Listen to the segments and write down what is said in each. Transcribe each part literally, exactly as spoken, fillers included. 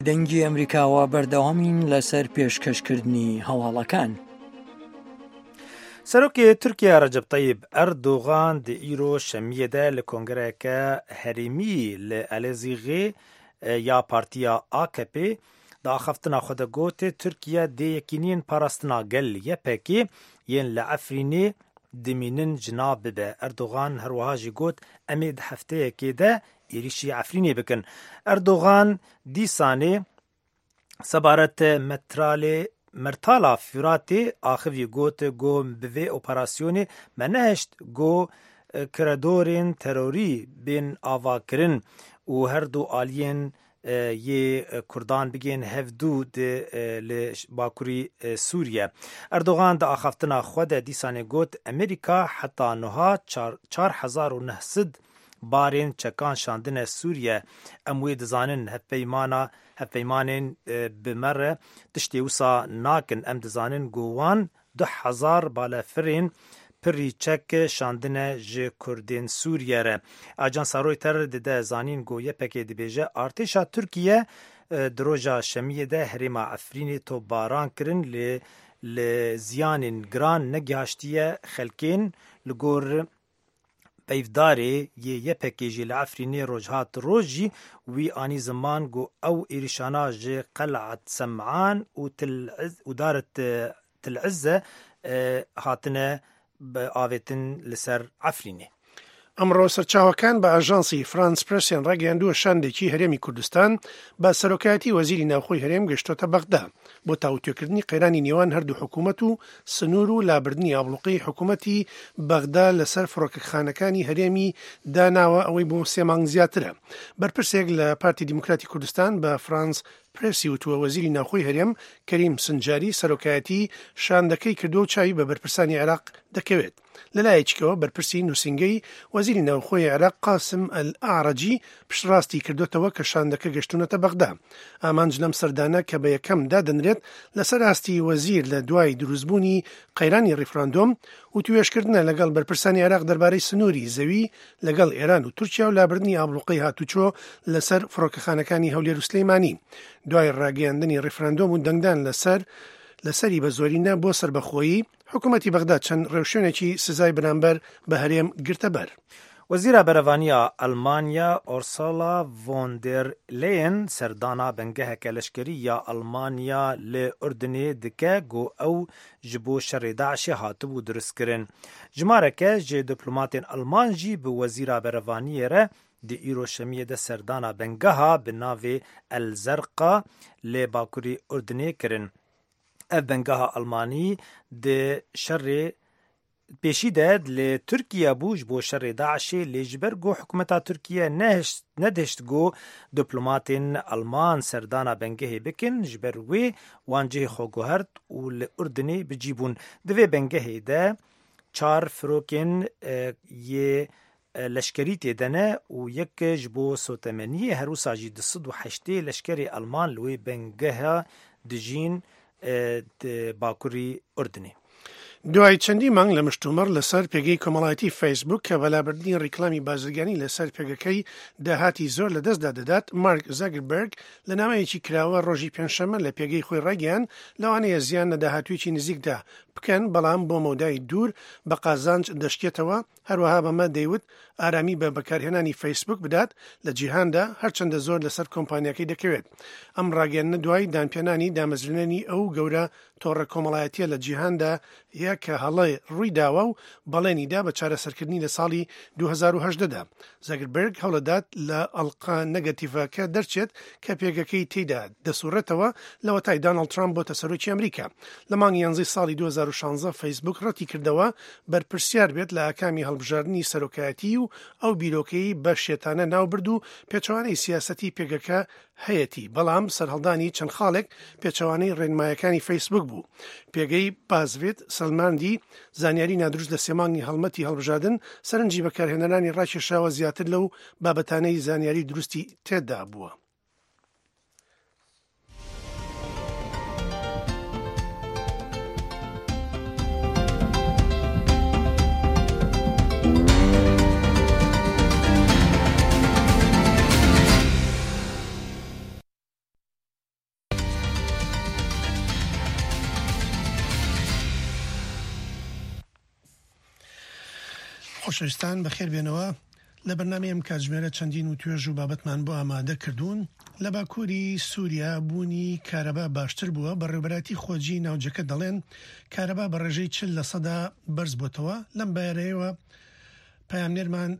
دەنگی ئەمریکاوە بەردەوامین لەسەر پێشکەشکردنی هەواڵەکان. سەرۆکی تورکیا ڕەجەب طەیب ئەردۆغان دی ئیرۆ شەمیەدە لە کۆنگرەیەکە هەرێمی لە ئەلێزیغێ یا پارتیا ئا کە پێ داخەفتنا خۆ دەگوتێ تورکیا دێ یەکینین پاراستنا گەل یەپێکی یەن لە ئەفرینێ دمینن جنا ببە. ئەردۆغان هەروەها ژی گوت ئەمێ دە هەفتەیەکێدە ئێریشی ئەفرینێ بکن. ئەردۆغان دیسانێ سەبارەت مەترالێ مرتالا فیراتê axivî got got bi vê operasyonê me nehişt got kiredorên terorî bên avakirin û her du aliyên yê Kurdan bigên hevdû li Bakurî Sûriye. Erdogan di axaftina xwe de dîsanê got Amerîka heta niha çar hezar û neh sed barên çekan şandine Sûriye. Em wê dizanin hevpeymana hevpeymanên bi me re tiştê wisa nakin. Em dizanin gowan du hezar balafirên pirî çek şandine ji Kurdên Sûriye re. Ajansa Reuters dide zanîn got yepekê dibêje artêşa Tirkiye di roja şemiyê de herêma Efrînê topbaran kirin lê li ziyanên giran negihaştiye xelkên li gor peyvdarê yê yepekê jî li Efrînê rojhat roj jî wî anî ziman got ew êrîşana ji Qel'et Sem'an û Daret Til'izze hatine avêtin li ser Efrînê. ئەمڕۆ سەرچاوەکان بە ئاژانسی فرانس پرسیان ڕاگەیاندووە شاندێکی هەرێمی کوردستان بە سەرۆکایەتی وەزیری ناوخۆی هەرێم گەشتۆتە بەغدا بۆ تاوتوێکردنی قەیرانی نێوان هەردوو حکوومەت و سنوور و لابردنی ئابڵوقەی حکوومەتی بەغدا لەسەر فڕۆکەخانەکانی هەرێمی داناوە ئەوەی بۆ سێ مانگ زیاترە. بەرپرسێک لە پارتی دیموکراتی کوردستان بە فرانس پرسی وتووە وەزیری ناوخۆی هەرێم کەریم سنجاری سەرۆکایەتی شاندەکەی کردو و چاوی بە بەرپرسانی عێراق دەکەوێت. لەلایەکەوە بەرپرسی نووسنگەی وەزیری ناوخۆی عێراق قاسم ئەلئاڕەجی پشتڕاستی کردوتەوە کە شاندەکە گەشتونەتە بەغدا. ئامانج لەم سەردانە کە بە یەکەم دادەنرێت لەسەر ئاستی وەزیر لە دوای دروستبوونی قەیرانی ڕیفراندۆم و توێشکردنە لەگەڵ بەرپرسانی عێراق دەربارەی سنووری زەوی لەگەڵ ئێران و تورکیا و لابردنی ئابڵوقەی هاتوچۆ لەسەر فڕۆکەخانەکانی هەولێر و سلەیمانی. دوای ڕاگەیاندنی ڕیفراندۆم و دەنگدان لەسەر لەسەری بە زۆرینە بۆ سربەخۆیی حکوومەتی بەغدا چەند ڕێوشێنێکی سزای بەرامبەر بە هەرێم گرتە بەر. وەزیرە بەرەڤانیا ئەلمانیا ئۆرسولا ڤۆن دێر لێین سەردانا بەنگەهەکە لەشکری یا ئەلمانیا لە ئوردنێ دکە گۆ ئەو ji bo şerê Daişê hatibû diristkirin. Jimareke ji diplomatên Alman jî bi wezîra berevaniyê re di îro şemiyê de serdana bengeha bi navê Elzerqa lê Bakurî Urdinê kirin. Ev bengeha Almanî di şerê pêşî de li Tirkiye bû ji bo şerê Daişê lê ji ber got hikûmeta Tirkiye nedihişt got diplomatên Alman serdana bengehê bikin ji ber wê wan cihê xwe guhert û li Urdinê bicîbûn. Di vê bengehê de çar firokên yê leşkerî têdene û yek ji bo sotemeniyê her wisa jî di sed û heştê leşkerê Alman li wê bengeha dijîn di Bakurî Urdinê. دوای چەندی مانگ لە مشتومەڕ لەسەر پێگەی کۆمەڵایەتی فەیسبوک کە بەلابردنی ڕیکلامی بازرگانی لەسەر پێگەکەی داهاتی زۆر لە دەستدا دەدات، مارک زاکربەرگ لە نامەیەکی کراوە ڕۆژی پێنجشەممە لە پێگەی خۆی ڕاگەیاند لەوانەیە زیان لە داهاتوویەکی نزیکدا بکەن بەڵام بۆ مەودای دوور بە قازانج دەشتێتەوە. هەروەها بەمە دەیوت ئارامی بە بەکارهێنانی فەیسبوک بدات لە جیهاندا هەرچەندە زۆر لەسەر کۆمپانیەکەی دەکەوێت. ئەم ڕاگەیاندنە دوای دامپێنانی دامەزرێنی ئەو گەورە تۆڕە کۆمەڵایەتیە لە جیهاندا یە کە هەڵی ڕووی داوە و بەڵێنیدا بە چارەسەرکردنی لە ساڵی دوو هەزار و هەژدەدا. زاکربەرگ هەوڵەدات لە ئەڵقا نەگەتیڤەکە دەرچێت کە پێگەکەی تێیدا دەسوڕێتەوە لەوە تای دۆناڵد ترامپ بۆتە سەرۆکی ئەمریکا. لە مانگی یانزەی ساڵی دوو هەزار و شانزە فەیسبوک ڕەتی کردەوە بەرپرسیار بێت لە ئاکامی هەڵبژاردننی سەرۆکایەتی و ئەو بیرۆکەی بە شێتانە ناوبرد و پێچەوانەی سیاسەتی پێگەکە هەیەتی، بەڵام سەرهەڵدانی چەند خاڵێک پێچەوانەی ڕێنمایەکانی فەیسبوک بوو. پێگەی بازوێت سەلماندی زانیاری نادروست لە سێمانگی هەڵمەتی هەڵبژاردن سەرنجی بەکارهێنەرانی ڕاکێشاوە زیاتر لەو بابەتانەی زانیاری دروستی تێدا بووە. خۆشەویستان بەخێر بێنەوە لە بەرنامەیەم کاتژمێرە چەندین و توێژ و بابەتمان بۆ ئامادە کردوون. لە باکووری سووریا بوونی کارەبا باشتر بووە. بەڕێوەبەراتی خۆجی ناوجەکە دەڵێن کارەبا بە ڕێژەی چل لە سەدا بەرز بۆتەوە. لەم بارەیەوە پەیامنێرمان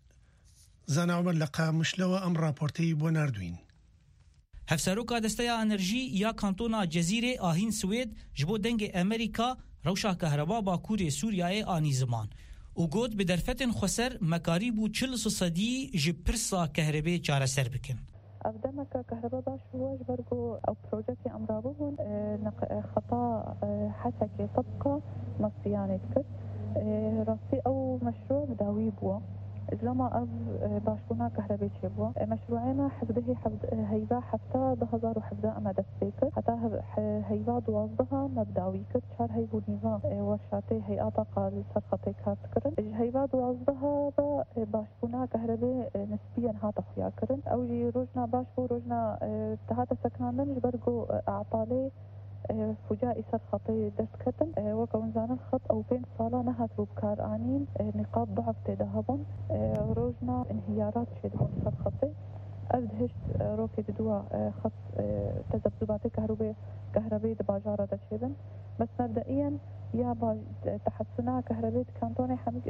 زاناومەر لە قامشلەوە ئەم راپۆرتەی بۆ ناردوین. هەفسەرۆکا دەستەیا ئەنەرژی یا کانتۆنا جەزیرێ ئاهین سوێد ji bo dengê Amerîka rewşa kehreba Bakurê Sûriyayê anî ziman û got bi derfetên xweser mekarî bû çil sedî ji pirsa kehrebê çareser bikin. Ev demeka kehreba baş bû ji ber ku ew projektê em rabûbûn xeta hesekê tibqa masiyanê dikir. Rastî ew meşru bi dawî bûye. إسلام أب باشبونا كهرباء شبوه مشروعنا حفظه حفظ هيبة حتى ده هزار وحفظة أما دستيكر حتى هيبة دوازدها مبدأوي كر شهر هيبو نظام ورشاتي هيئات قال سرخطي كارت كرن هيبة دوازدها باشبونا كهرباء نسبيا هاتا خيا كرن أو جي روجنا باشبو روجنا تهاتا سكناندن جبرقو أعطالي فجائي سرخطي دست كتن وكون زان الخط أو بين صالة نهات بكار آنين نقاط ضعف تدهبون روجنا انهيارات شدون سرخطي أبدهشت روكي بدوا خط تذبذباتي كهرباء كهرباء دباجارة دشيبن بس مبدئيا يا باج تحسنا كهرباء كانتوني حميك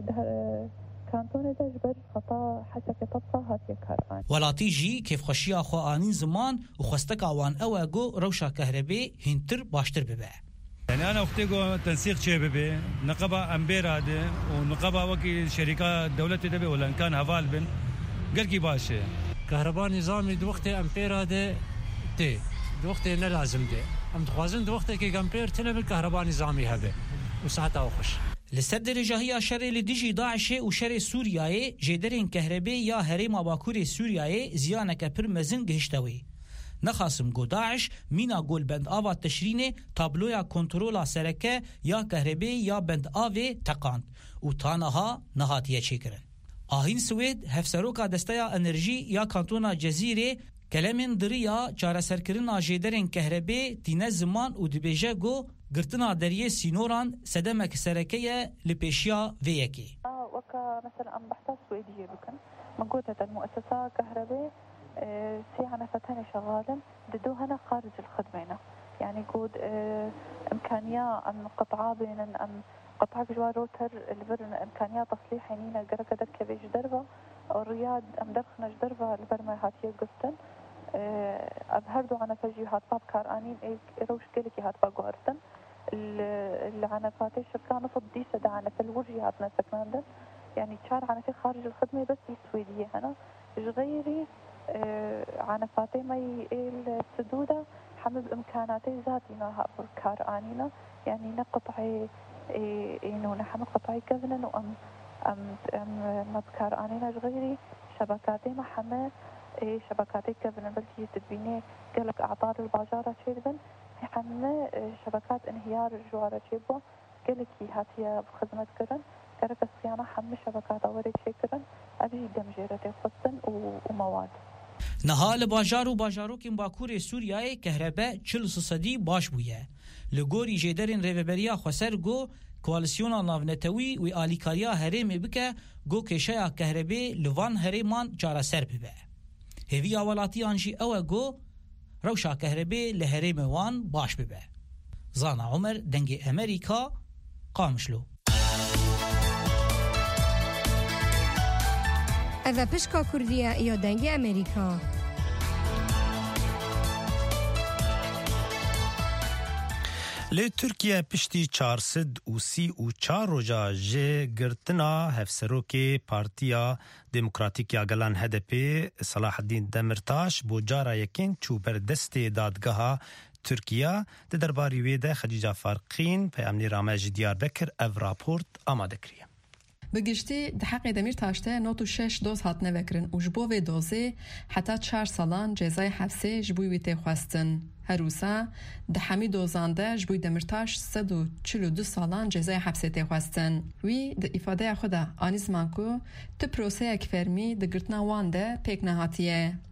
كانتوني دجبر خطا حسك تبقى هاتي كاران ولاتي جي كيف خشيا خو آنين زمان وخستك عوان أواجو روشا كهرباء هنتر باشتر ببع. يعني أنا أختيجو تنسيق شيء ببي نقابة أمبير هذا ونقابة وكي شركة دولة تبي ولا إن كان هفال بن قال كي باشه كهرباء نظامي دوقت أمبير هذا تي دوقت إنه لازم ده أم تخازن دوقت كي أمبير تنا بالكهرباء نظامي هذا وساعتها أخش. لسر درجه هي شر لدیجی داعش و شر سوریای جدرین کهربی یا هرم باکور سوریای زیانک پر مزن گهشتوی نخاسم گو داعش مینا گل بند آوا تشرین تابلویا کنترولا سرکه یا کهربی یا بند آوی تقاند و تانها نهاتیه چیکرن. آهین سوید هفسروکا دستیا انرژی یا کانتونا جزیره کلمین دریا چاره سرکرین جدرین کهربی تینه زمان و دبیجه گو قرتنا دريه سينوران سدمك سركية لبيشيا فيكي اه وكا مثلا ام بحث سويدية بكن مقودة المؤسسة كهرباء اه سي عنفتين شغالا ددو هنا خارج الخدمة يعني قود اه امكانية ام قطعة بين ام قطعة جوا روتر البرن امكانية تصليح هنينا قرقة دركة بيج دربة او الرياض ام درخنج دربة البرمة هاتية قفتن اه ابهردو عنفجي هاتباب كارانين اي روش كيلكي هاتباب قهرتن العنفات الشركة نفط دي سدا عنف الورجيات نسكناندن يعني شار عنفي خارج الخدمة بس السويدية هنا غيري آه عنفاتي ما السدودة حمل إمكاناتي ذاتي ناها بركار آنينا يعني نقطعي إنه نحمل قطعي كذنن وأم أم أم مبكار آنينا غيري شبكاتي محمل شبكاتي كذنن بلكي تدبيني قالك أعطار الباجارة شيدن حمله شبكات انهيار الجوارة جيبوا قالكي هاتيا بخدمة كرن كرك الصيانة حمل شبكات أوري شكرن أبي دمجيرة خصن ومواد نهال باجارو باجارو كم باكور سوريا كهرباء چل صدي باش بويه لغوري جدرين ريفبريا خسر جو کوالسیونا ناونتوی و آلیکاریا هرم بکه گو کشیا کهرباء لوان هرمان چاره سر ببه هوی اولاتی انجی او گو روشا كهرباء لهرم وان باش ببه. زانا عمر دنگ امريكا قامشلو. اذا بشكا كردية ايو دنگ امريكا. لی ترکیه پشتی چهارصد و سی و چهار روزا جه گرتنا هفسروکی پارتیا دموکراتیک یا گلان هدپی صلاح الدین دمرتاش بو جارا یکین چو بر دست دادگاه ترکیه ده درباری ویده خدیجه فارقین پیامنی رامج دیار بکر او راپورت آماده کریه. بگشتی دحق دمیر تاشته نوتو شش دوز هات نوکرن و جبو وی دوزه حتی چهار سالان جزای حبسه جبوی وی تخواستن. هروسا دحمی دوزانده جبوی دمرتاش صد و چل و دو سالان جزای حبسه تخواستن. وی ده افاده خدا آنیزمان کو تو پروسه اک فرمی ده گرتنا وانده پیک نهاتیه.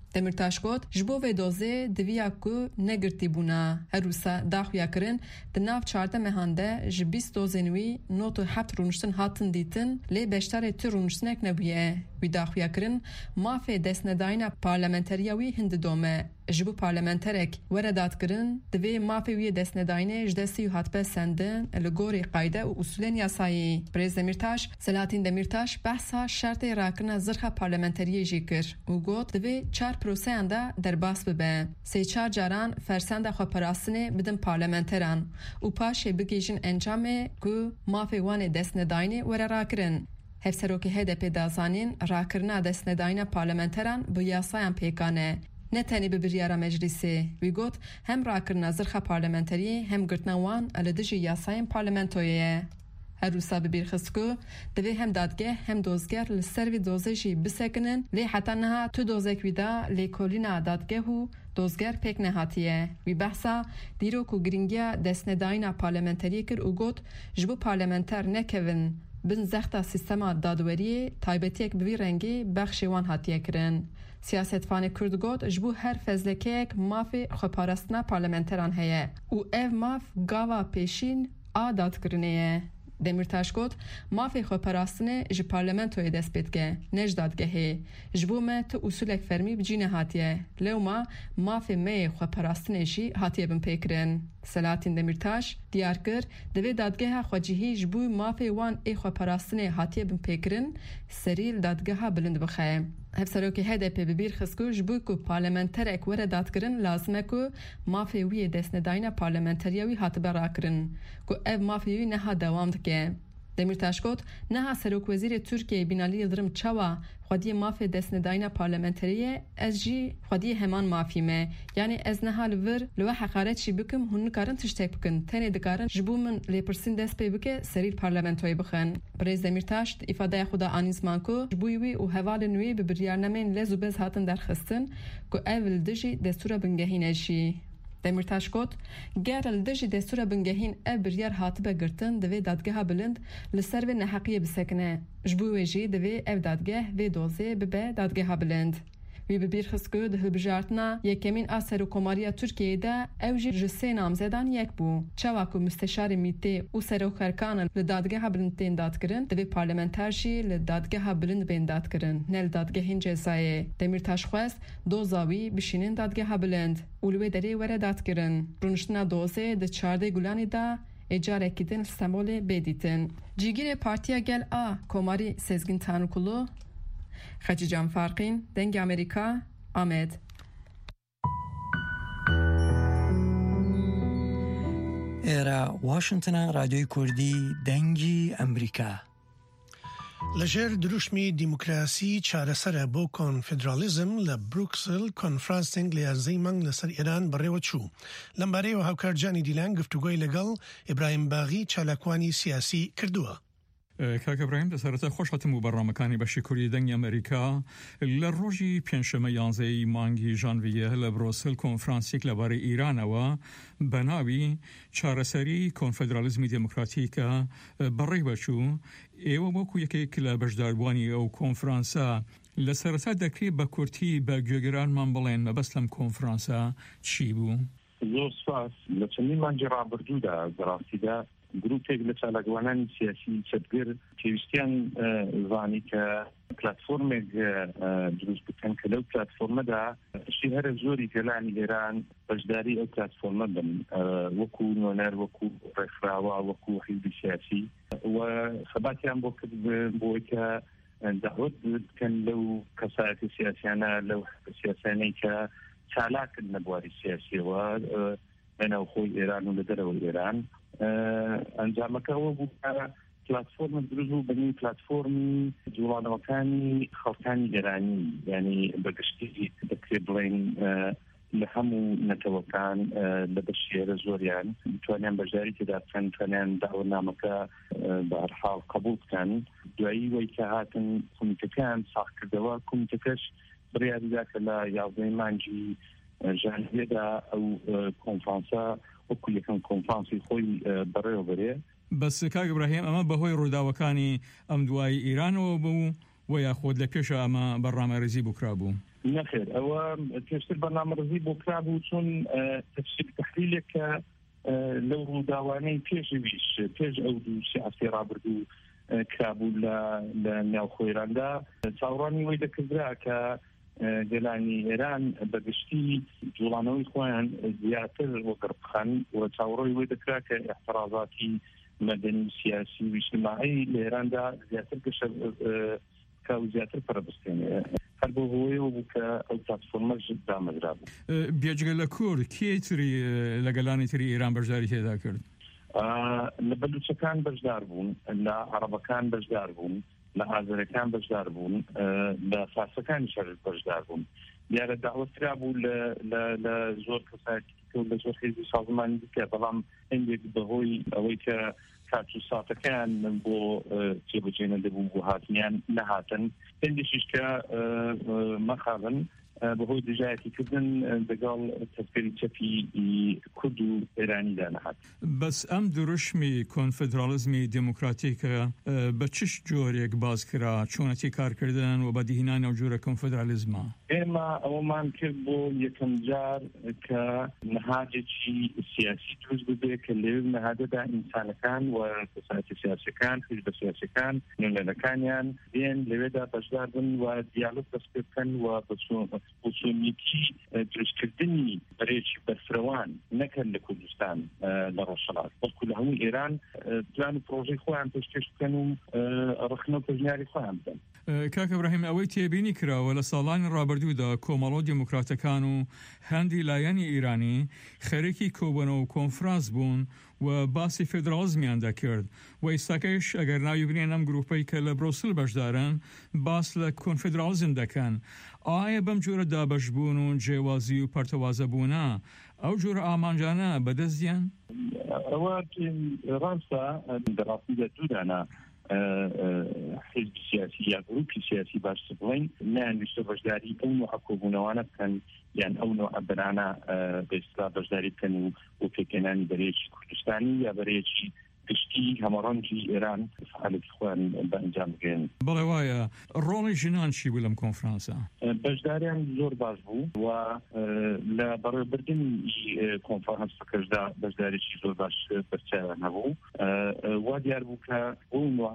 دمرتاش گوت جبو و دوزه دویا کو نگرتی بونا هروسا داخویا کرن دناف چارده مهانده جبیست دوزنوی نوتو هفت رونشتن هاتن دیتن لی بشتر تی رونشتنک نبیه وی داخویا کرن مافه دسنداینا پارلمنتریاوی هند دومه جبو پارلمنترک وردات کرن دوی مافه وی دسنداینه جدسی و هاتبه سندن لگوری قایده و اصولین یاسایی بریز دمرتاش سلاتین دمرتاش بحثا شرط راکرنا زرخه پارلمنتریه جی کر و گوت دوی چار پروسه انده در باس ببه سی چار جاران فرسند خو پراسنه بدن پارلمنتران و پاشه بگیجن انجامه که مافه وان دسنداینه ور راکرن هفسروکی هدپ دازانین راکرنا دسنداینه پارلمنتران بو یاسایان پیکانه نه تنی به بریارا مجلسی وی گوت هم راکرنا زرخه پارلمنتری هم گرتنوان الدجی یاساین پارلمنتویه هر روسا ببیر خسکو دوی هم دادگه هم دوزگر لسروی دوزشی بسکنن لی حتی نها تو دوزک ویدا لی کولینا دادگه هو دوزگر پیک نهاتیه وی بحثا دیرو کو گرینگیا دسنداینا پارلمنتری کر او گوت جبو پارلمنتر نکوین بن زختا سیستما دادوری تایبتیک بوی رنگی بخشیوان هاتیه کرن سیاستفان کرد گوت جبو هر فزلکیک مافی خپارستنا پارلمنتران هیه او اف ماف گاوا پیشین آداد کرنیه دمرتاش گوت مافی خپاراستنه ج پارلمنتوی دست بیدگه نج دادگهه جبو ما تو اصولک فرمی بجینه هاتیه لو ما مافی می خپاراستنه شی هاتیه بم پیکرن سلاتین دمرتاش دیار کر دوی دادگه خواجهی جبو مافی وان ای خپاراستنه هاتیه بم پیکرن سریل دادگه بلند بخه هفسروکی هدپ ببیر خسکو جبو کو پارلمنترک ور داد کرن لازمه کو مافی وی دسنداینا پارلمنتریوی هات براکرن کو اف مافی وی نه دوام دکه دمرتاش گوت نه سروک وزیر ترکیه بینالی یلدرم چاوا خودی مافی دسنداینا پارلمنتریه از جی خودی همان مافی مه یعنی از نه حال ور لو حقارت شی بکم هن کارن تشتک بکن تنه دکارن جبو من لپرسین دست پی بکه سریل پارلمنتوی بخن بریز دمرتاش ifade خدا انیزمان کو جبوی وی او حوال نوی به بریارنامین لزوبز هاتن درخستن کو اول دجی دستور بنگهین شی دمرتاش گوت گرل دجی دستور بنگهین ابریار هاتبه گرتن دوی دادگه بلند لسر و نحقیه بسکنه جبوی جی دوی اف دادگه و دوزه ببه دادگه بلند وی ببیر خسکو ده بجارتنا یکمین آسر و کماریا ترکیه ده او جی جسه نامزدان یک بو چواکو مستشار میته و سروکرکان لدادگه بلند تین داد کرن دوی پارلمنتارشی لدادگه بلند بین داد کرن نل دادگه هین جزایه دمرتاش خواست دوزاوی بشینن دادگه بلند اولوی دری وره داد کرن رونشتنا دوزه ده چارده گولانی ده اجاره کدن سمبول بدیتن جیگیر پارتیا گل آ کماری سزگین تانوکلو خجی جان فارقین دنگ امریکا آمد ایرا واشنطن رادیوی کردی دنگی امریکا لەژێر دروشمی دیموکراسی چارەسەرە بۆ کۆنفدرالیزم لە بروکسل کۆنفرانسێنگ لە یازدەی مانگ لەسەر ئێران بەڕێوە چوو. لەم بارەیەوە هاوکارجانی دیلان گفتوگۆی لەگەڵ ئیبراهیم باغی چالاکوانی سیاسی کردووە. کاک ابراهیم دەسەرەتا خۆش هاتم و بەڕامەکانی بەشی کوردی دەنگی ئەمریکا لە ڕۆژی پێنجشەمە یانزەی مانگی ژانڤیە لە برۆسل کۆنفرانسێک لەبارەی ئیرانەوە بە ناوی چارەسەری کۆنفدرالیزمی دموکراتیکە بەڕێوە چوو. ئێوە وەکو یەکێک لە بەشداربووانی ئەو کۆنفرانسە لە سەرەتا دەکرێت بە کورتی بە گوێگرانمان بڵێن مەبەست لەم کۆنفرانسە چی بوو؟ زۆر سپاس. لە چەندین مانگی ڕابردوودا بەڕاستیدا گروپێک لە چالاکوانانی سیاسی چەتگر پێویستیان زانی کە پلاتفۆرمێک دروست بکەن کە لەو پلاتفۆرمەدا شتی هەرە زۆری گەلانی ئێران بەشداری ئەو پلاتفۆرمە بن وەکو نۆنەر وەکو ڕێکخراوە وەکو حیزبی سیاسی و خەباتیان بۆ کرد بۆی کە داوت بکەن لەو کەسایەتی سیاسیانە لەو سیاسیانەی کە چالاکن لە بواری سیاسیەوە بەناوخۆی ئێران و لە دەرەوەی ئێران ئەنجامەکەەوە بوو پلاتفۆرمە دروست بوو بەنی پلاتفۆرمی جوڵانەوەکانی خەڵکانی ئێرانی یعنی بەگشتی دەکرێت بڵێن لە هەموو نەتەوەکان لە بەشێرە زۆریان توانیان بەشداری تێدا بکەن توانیان داوەنامەکە بە هەرحاڵ قبوڵ بکەن. دوایی وەی کە هاتن کۆمیتەکان ساختکردەوە کۆمیتەکەش بڕیاریدا کە لە یازدەی مانگی ژانڤیەدا ئەو کۆنفرانسە وەکو یەکەم کۆنفرانسی خۆی بەڕێوە بەرێ. بەس کاک ئیبراهیم ئەمە بەهۆی ڕووداوەکانی ئەم دوای ئیرانەوە بوو و یاخۆت لە پێشە ئەمە بەڕامەرزی بکرا بوو؟ نەخێر ئەوە پێشتر بەرنامەڕەزی بۆ کرابوو چۆن تەفسیر تەحلیلێکە لەو ڕووداوانەی پێشویش پێش ئەو دوو سیاسی ڕابردوو کرابوو لە ناوخۆیراندا چاوەڕانی وەی دەکردرا کە گەلانی ئێران بەگشتی جوڵانەوەی خۆیان زیاتر وەگەڕ بخەن و چاوەڕۆی وەی دەکرا کە احترازاتی مەدەنی سیاسی و اجتماعی لە ئێراندا زیاتر گەشە کا و زیاتر پەرەبستێنێ هەر بۆ هۆیەوە بوو کە ئەو پلاتفۆرمەش دامەزرا بوو. بێجگە لە کورد کێ تری لە گەلانی تری ئێران بەشداری تێدا کرد؟ لە بەلوچەکان بەشدار بوون، لە عەرەبەکان بەشدار بوون، لە ئازەرەکان بەشدار بوون، لە فارسەکانی شەر بەشدار بوون. دیارە داوەترا بوو لە زۆر کەسایەتی و لە زۆر حیزبی سازمانی دیکە، بەڵام هەندێک بەهۆی ئەوەی کە کات و ساتەکان بۆ جێبەجێ نەدەبوو بۆ هاتنیان نەهاتن، هەندێکیش کە مەخابن بەهۆی دژایەتیکردن لەگەڵ تەسکەری چەپی کورد و ئێرانیدا نەهات. بەس ئەم دروشمی کۆنفدرالیزمی دموکراتیکە بە چش جۆرێک باز کرا چۆنەتی کارکردن و بەدیهێنانی ئەو جۆرە کۆنفدرالیزمە؟ ئێمە ئەوەمان کرد بۆ یەکەم جار کە نەهاجێکی سیاسی دروست ببێ کە لەوێ نەهادەدا ئینسانەکان و کەسایەتی سیاسیەکان حیزبە سیاسیەکان نوێنەرەکانیان بێن لەوێدا بەشدار بن و دیالۆگ دەست پێ بکەن و بۆچۆنیەتی دروستکردنی بەرێکی بەرفرەوان نەکەن لە کوردستان لە ڕۆژهەڵات، بەڵکو لە هەموو ئێران پلان و پرۆژەی خۆیان پێشکەش بکەن و ڕخنە و پەژنیاری خۆیان بدەن. کاک ئەبراهیم، ئەوەی تێبینی کراوە لە ساڵانی ڕابردوودا کۆمەڵۆ دیموکراتەکان و هەندی لایەنی ئیرانی خەریکی کۆبوونەوە و کۆنفرانس بوون و باسی فێدرالیزمیان دەکرد و ئێستاکەش ئەگەر ناوی بنێن ئەم گروپەی کە لە برۆسل بەشدارن باس لە کۆنفدرالیزم دەکەن. ئایا بەم جۆرە دابەشبوون و جێوازی و پەرتەوازەبوونە ئەو جۆرە ئامانجانە بەدەستیان؟ ئەوە ڕاستە دەڕاستیدا دوودانە حزب سیاسی یا گروپی سیاسی باش بڵین نانویستە بەشداری ئەو نوع کۆبوونەوانە بکەن یان ئەو نوع بەرانە بەئیستا بەشداری بکەن و پێکێنانی بەرەیەکی کوردستانی یا بەرەیەکی گشتی هەمەڕەنگی ئێران فعالەتی خۆیان بەئەنجام بگەن. بەڵێ وایە ڕۆڵی ژنان چی بوو لەم کۆنفرانسە؟ بەشداریان زۆر باش بوو و لە بەڕێوەبردننی کۆنفرانسەکەشدا بەشدارێکی زۆر باش بەرچاویان هەبوو. وا دیار بوو کە ئەو نوع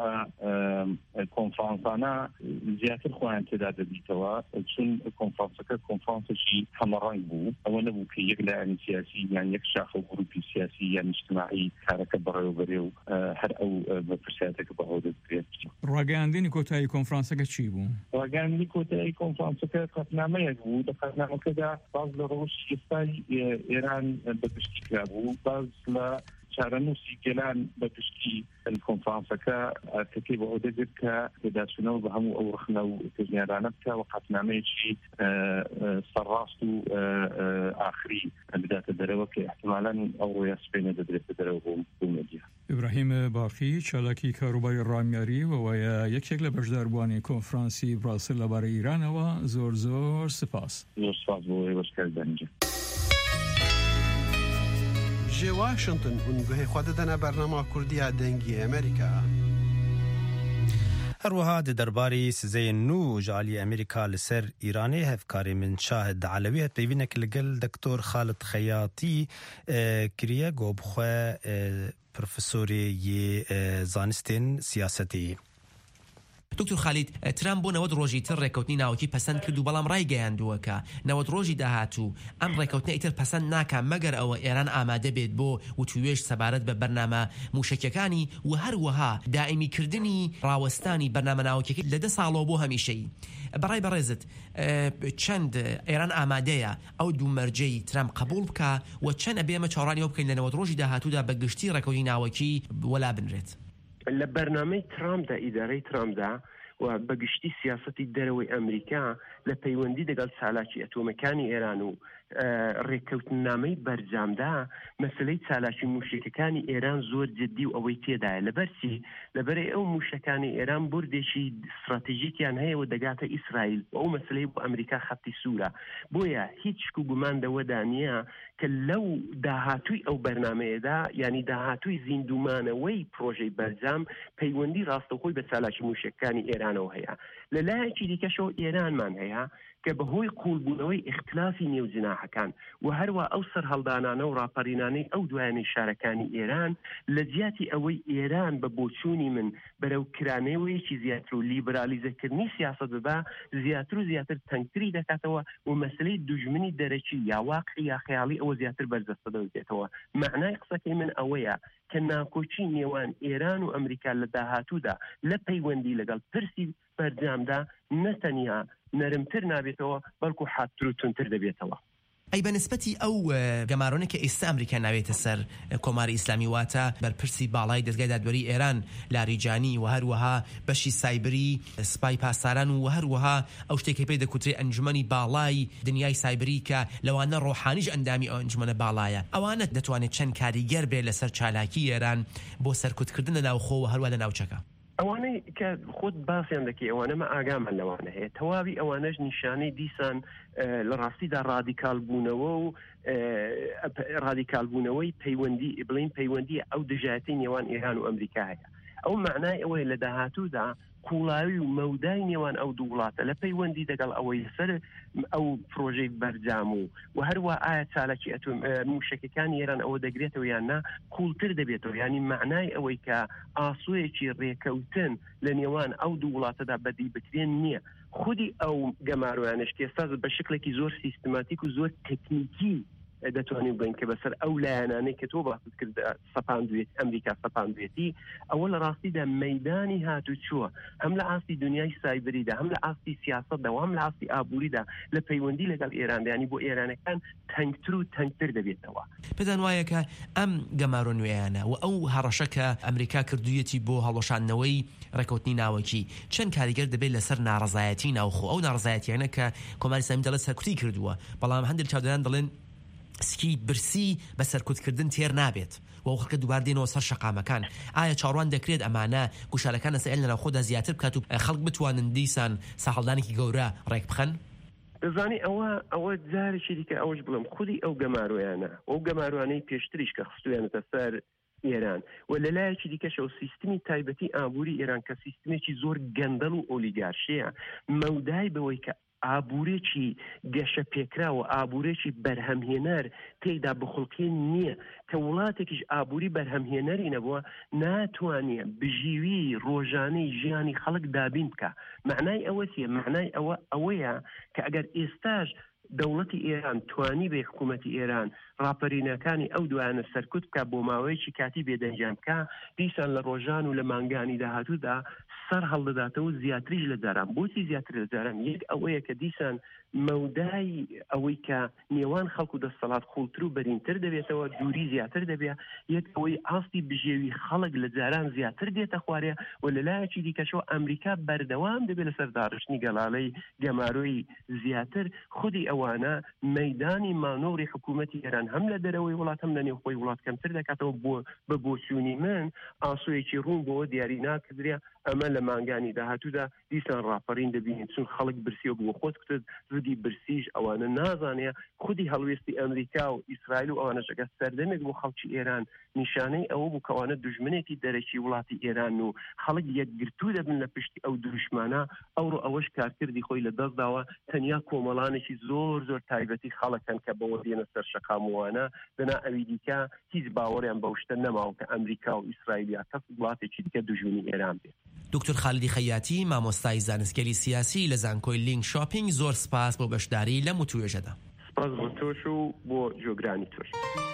کۆنفرانسانە زیاتر خۆیان تێدا دەبیتەوە، چون کۆنفرانسەکە کۆنفرانسێکی هەمەڕەنگ بوو. ئەوە نەبوو کە یەک لایەنی سیاسی یان یەک شاخە گروپی سیاسی یان اجتماعی کارەکە بەڕێوەبەرێ و هەر ئەو بەپرسیارەکە بەهۆ دەبێت. ڕاگەیاندنی کۆتایی کۆنفرانسەکە چی بوو؟ ڕاگەیاندنی کۆتایی کۆنفرانسەکە قەتنامەیەک بوو. لە قەتنامەکەدا باز لە ڕۆژی ئێستای ئێران بەگشتی کرابوو، باز لە چارەنووسی گەلان بەگشتی کۆنفرانسەکە تەکەی بە ئەو دەگرت کە پێداچوونەوە بە هەموو ئەو ڕخنە و پێشنیارانە بکە و قەتنامەیەکی سەرڕاست و ئاخری بداتە دەرەوە کە احتیمالاً ئەو ڕۆیە سپێنە دەدرێتە دەرەوە بۆ مێدیا. ئیبراهیم باقی چالاکی کاروباری ڕامیاری وەوەیە یەکێک لە بەشداربووانی کۆنفرانسی براسل لەبارەی ئیرانەوە. زۆر زۆر سپاس. زۆر سپاس بۆ وەشکردنجە. جێ واشنگتن هون گوهی خوا دەدەنە بەرنامە کوردیا دەنگی ئەمریکا. هەروەها di derbarê sizeyên nû ji aliyê Amerîka li ser Îranê hevkarê min Şahid Elewî hek peyvînek li gel Doktor Xalid Xeyatî kiriye got bixwe profesorê yê zanistên siyasetê. دکتور خالید ترامپ بۆ نەوەت ڕۆژی تر ڕێکەوتنی ناوەکی پەسەند کرد و بەڵام ڕایگەیاندووە کە نەوەت ڕۆژی داهاتوو ئەم ڕێکەوتنە ئیتر پەسەند ناکا مەگەر ئەوە ئێران ئامادە بێت بۆ وتوێژ سەبارەت بە بەرنامە موشەکیەکانی و هەروەها دائمیکردنی ڕاوەستانی بەرنامە ناوەکیەکەی لە دە ساڵەوە بۆ هەمیشەی. بەڕای بەڕێزت چەند ئێران ئامادەیە ئەو دوو مەرجەی ترامپ قبول بکە و چەند ئەبێمە چاوەڕانیەوە بکەین لە نەوەت ڕۆژی داهاتوودا بە گشتی ڕێکەوتنی ناوەکی وەلا بنرێت؟ لە بەرنامەی ترامپدا ئیدارەی ترامپدا و بەگشتی سیاسەتی دەرەوەی ئەمریکا لە پەیوەندی لەگەڵ چالاکی ئەتۆمەکانی ئێران و ڕێککەوتنامەی بەرجامدا مەسلەی چالاکی موشکەکانی ئێران زۆر جددی و ئەوەی تێدایە. لەبەرچی لەبەرەی ئەو موشکانی ئێران بردێکی استراتیژیکیان هەیە و دەگاتە ئیسرائیل و ئەو مەسلەی بۆ ئەمریکا خەتی سوورە. بۆیە هیچ شک و گومان دەوەدا نییە کە لەو داهاتووی ئەو بەرنامەیەدا ینی داهاتووی زیندومانەوەی پرۆژەی بەرجام پەیوەندی ڕاستەوخۆی بە چالاکی موشکەکانی ئێرانەوە هەیە. لە لایەکی دیکەشەوە ئێرانمان هەیە کە بەهۆی قوڵبوونەوەی اختلافی نێوجناحەکان و هەروە ئەو سەر هەڵدانانە و ڕاپەڕینانەی ئەو دوایانەی شارەکانی ئێران لە جیاتی ئەوەی ئێران بە بۆچوونی من بەرەو کرانەوەیەکی زیاتر و لیبرالیزەکردنی سیاست ببا زیاتر و زیاتر تەنگتری دەکاتەوە و مەسلەی دوژمنی دەرەکی یا واقعی یا خەیاڵی ئەوە زیاتر بەرزەستە دەوتێتەوە. معنای قسەکەی من ئەوەیە کە ناکۆچی نێوان ئێران و ئەمریکا لە داهاتوودا لە پەیوەندی لەگەڵ پرسی بەرجامدا نەتەنیا نەرمتر نابێتەوە بەڵکو حادتر و تونتر دەبێتەوە. ئەی بەنسبەتی ئەو گەمارۆنە کە ئێستا ئەمریکا ناوێتە سەر کۆماری ئیسلامی واتە بەرپرسی باڵای دەستگای دادوەری ئێران لاریجانی و هەروەها بەشی سایبری سپای پاسداران و هەروەها ئەو شتێکی پێی دەکوترێ ئەنجومەنی باڵای دنیای سایبری کە لەوانە ڕۆحانیش ئەندامی ئەو ئەنجومەنە باڵایە ئەوانە دەتوانێت چەند کاریگەر بێت لەسەر چالاکی ئێران بۆ سەرکوتکردن لە ناوخۆ و هەروە لە ناوچەکە. ئەوانەی کە خۆت باسییان دەکەی ئەوانەمە ئاگامان لەوانە هەیە تەواوی ئەوانەش نیشانەی دیسان لە ڕاستیدا ڕادیکال بوونەوە و ڕادیکال بوونەوەی پەیوەندی بڵین پەیوەندی ئەو دژایەتی نێوان ئێران و ئەمریکا هەیە. ئەو معنای ئەوەیە لە داهاتوودا قوڵاوی و مەودای نێوان ئەو دوو وڵاتە لە پەیوەندی دەگەڵ ئەوەی سەر ئەو پرۆژەی بەرجام و و هەروە ئایا چالاکی ئەتۆم موشکەکانی ئێران ئەوە دەگرێتەوە یان نا کوڵتر دەبێتەوە ینی معنای ئەوەی کە ئاسوویەکی ڕێکەوتن لە نێوان ئەو دوو وڵاتەدا بەدی بکرێن نییە. خودی ئەو گەماروانش کێستا بە شکلێکی زۆر سیستماتیک و زۆر تەکنیکی دەتوانین بڵین کە بەسەر ئەو لایەنانەی کە تۆ باست کرد سەپاندوێت ئەمریکا سەپاندوێتی ئەوە لە ڕاستیدا مەیدانی هاتوچووە هەم لە ئاستی دنیای سایبریدا هەم لە ئاستی سیاسەتدا و هەم لە ئاستی ئابووریدا لە پەیوەندی لەگەڵ ئێراندانی بۆ ئێرانەکان تەنگتر و تەنگتر دەبێتەوە. پێدان وایە کە ئەم گەمارۆ نوێیانە و ئەو هەڕەشە کە ئەمریکا کردوویەتی بۆ هەڵۆشانەوەی ڕێکەوتنی ناوەکی چەند کاریگەر دەبێت لەسەر ناڕزایەتی ناوخۆ ئەو ناڕزایەتیانە کە کۆماری ئیسلامی دەڵێت سەرکوتی کردووە بەڵام هەندێک چاودێران دەڵێن سکی برسی بە سەرکوتکردن تێر نابێت و ئەو خەڵکە دووبار دێنەوە سەر شەقامەکان. ئایا چاڕوان دەکرێت ئەمانە گوشارەکان ئەسئلە لەناو خۆدا زیاتر بکات و خەڵک بتوانن دیسان ساحەڵدانێکی گەورە ڕێک بخەن؟ دەزانی ئەوە ئەوە جارێکی دیکە ئەوش بڵم خودی ئەو گەمارویانە ئەو گەماروانەی پێشتریش کە خستویانەتە سەر ئێران و لەلایەکی دیکەش ئەو سیستمی تایبەتی ئابووری ئێران کە سیستمێکی زۆر گەندەڵ و ئۆلیگارشیە مەودای بەوەی کە ئابوورێکی گەشە پێکرا و ئابوورێکی بەرهەمهێنەر تێیدا بخڵقین نییە کە وڵاتێکیش ئابووری بەرهەمهێنەری نەبووە ناتوانێت بژیوی ڕۆژانەی ژیانی خەڵک دابین بکە. معنای ئەوە چیە؟ معنای ئەوە ئەوەیە کە ئەگەر ئێستاش دەوڵەتی ئێران توانی بێ حکوومەتی ئێران ڕاپەرینەکانی ئەو دوایانە سەرکوت بکە بۆ ماوەیەکی کاتی بێدەنجام بکە دیسان لە ڕۆژان و لە مانگانی داهاتوودا سەر هەڵدەداتەوە زیاتریش لە جاران. بۆچی زیاتر لە جاران؟ یەک ئەوەیە کە دیسان مەودای ئەوەی کە نێوان خەڵک و دەسەڵات خوڵتر و بەرینتر دەبێتەوە دووری زیاتر دەبێت یەک ئەوەی ئاستی بژێوی خەڵک لە جاران زیاتر دێتە خوارێ و لەلایەکی دیکەشەوە ئەمریکا بەردەوام دەبێت لەسەر داڕشتنی گەڵاڵەی گەمارۆی زیاتر. خودی ئەوانە مەیدانی مانۆڕی حکوومەتی ئێران هەم لە دەرەوەی وڵات هەم لە نێوخۆی وڵات کەمتر دەکاتەوە بۆ بە بۆچوونی من ئاسوویەکی ڕوون بۆ دیاری ناکردرێ ئەمە لە مانگانی داهاتوودا دیسان ڕاپەڕین دەبینین چون خەڵک برسیەوە بۆ خۆت کتت زودی برسیش ئەوانە نازانێ خودی هەڵوێستی ئەمریکا و ئیسرائیل و ئەوانەشەکە سەردەمێک بۆ خەڵکی ئێران نیشانەی ئەوە بوو کەوانە دوژمنێکی دەرەکی وڵاتی ئێران و خەڵک یەکگرتوو دەبن لە پشتی ئەو دوژمانە ئەوڕۆ ئەوەش کارکردی خۆی لە دەستداوە تەنیا کۆمەڵانێکی زۆر زۆر تایبەتی خەڵکن کە بەوە دێنە سەر شەقاموانە بنا ئەوی دیکە هیچ باوەڕیان بەو شتە نەماوە کە ئەمریکا و ئیسرائیل یا کەس وڵاتێکی دیکە دوژمنی ئێران بێت. دکتۆر خالیدی خەیاتی مامۆستای زانستگەری سیاسی لە زانکۆی لینک شاپینگ زۆر سپاس بۆ بەشداری لە متوێژەدا. سپاس بۆ تۆش و بۆ جۆگرانی تۆش.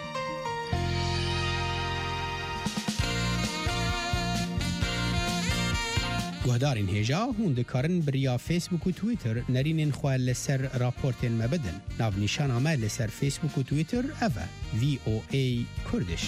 گوهدارین هێژا هون دەکارن بریا فیسبوک و تویتر نەرینên xwe لەسەر راپۆرتên me bidin. Navnîşana me لەسەر فیسبوک و تویتر ev e V O A Kurdish.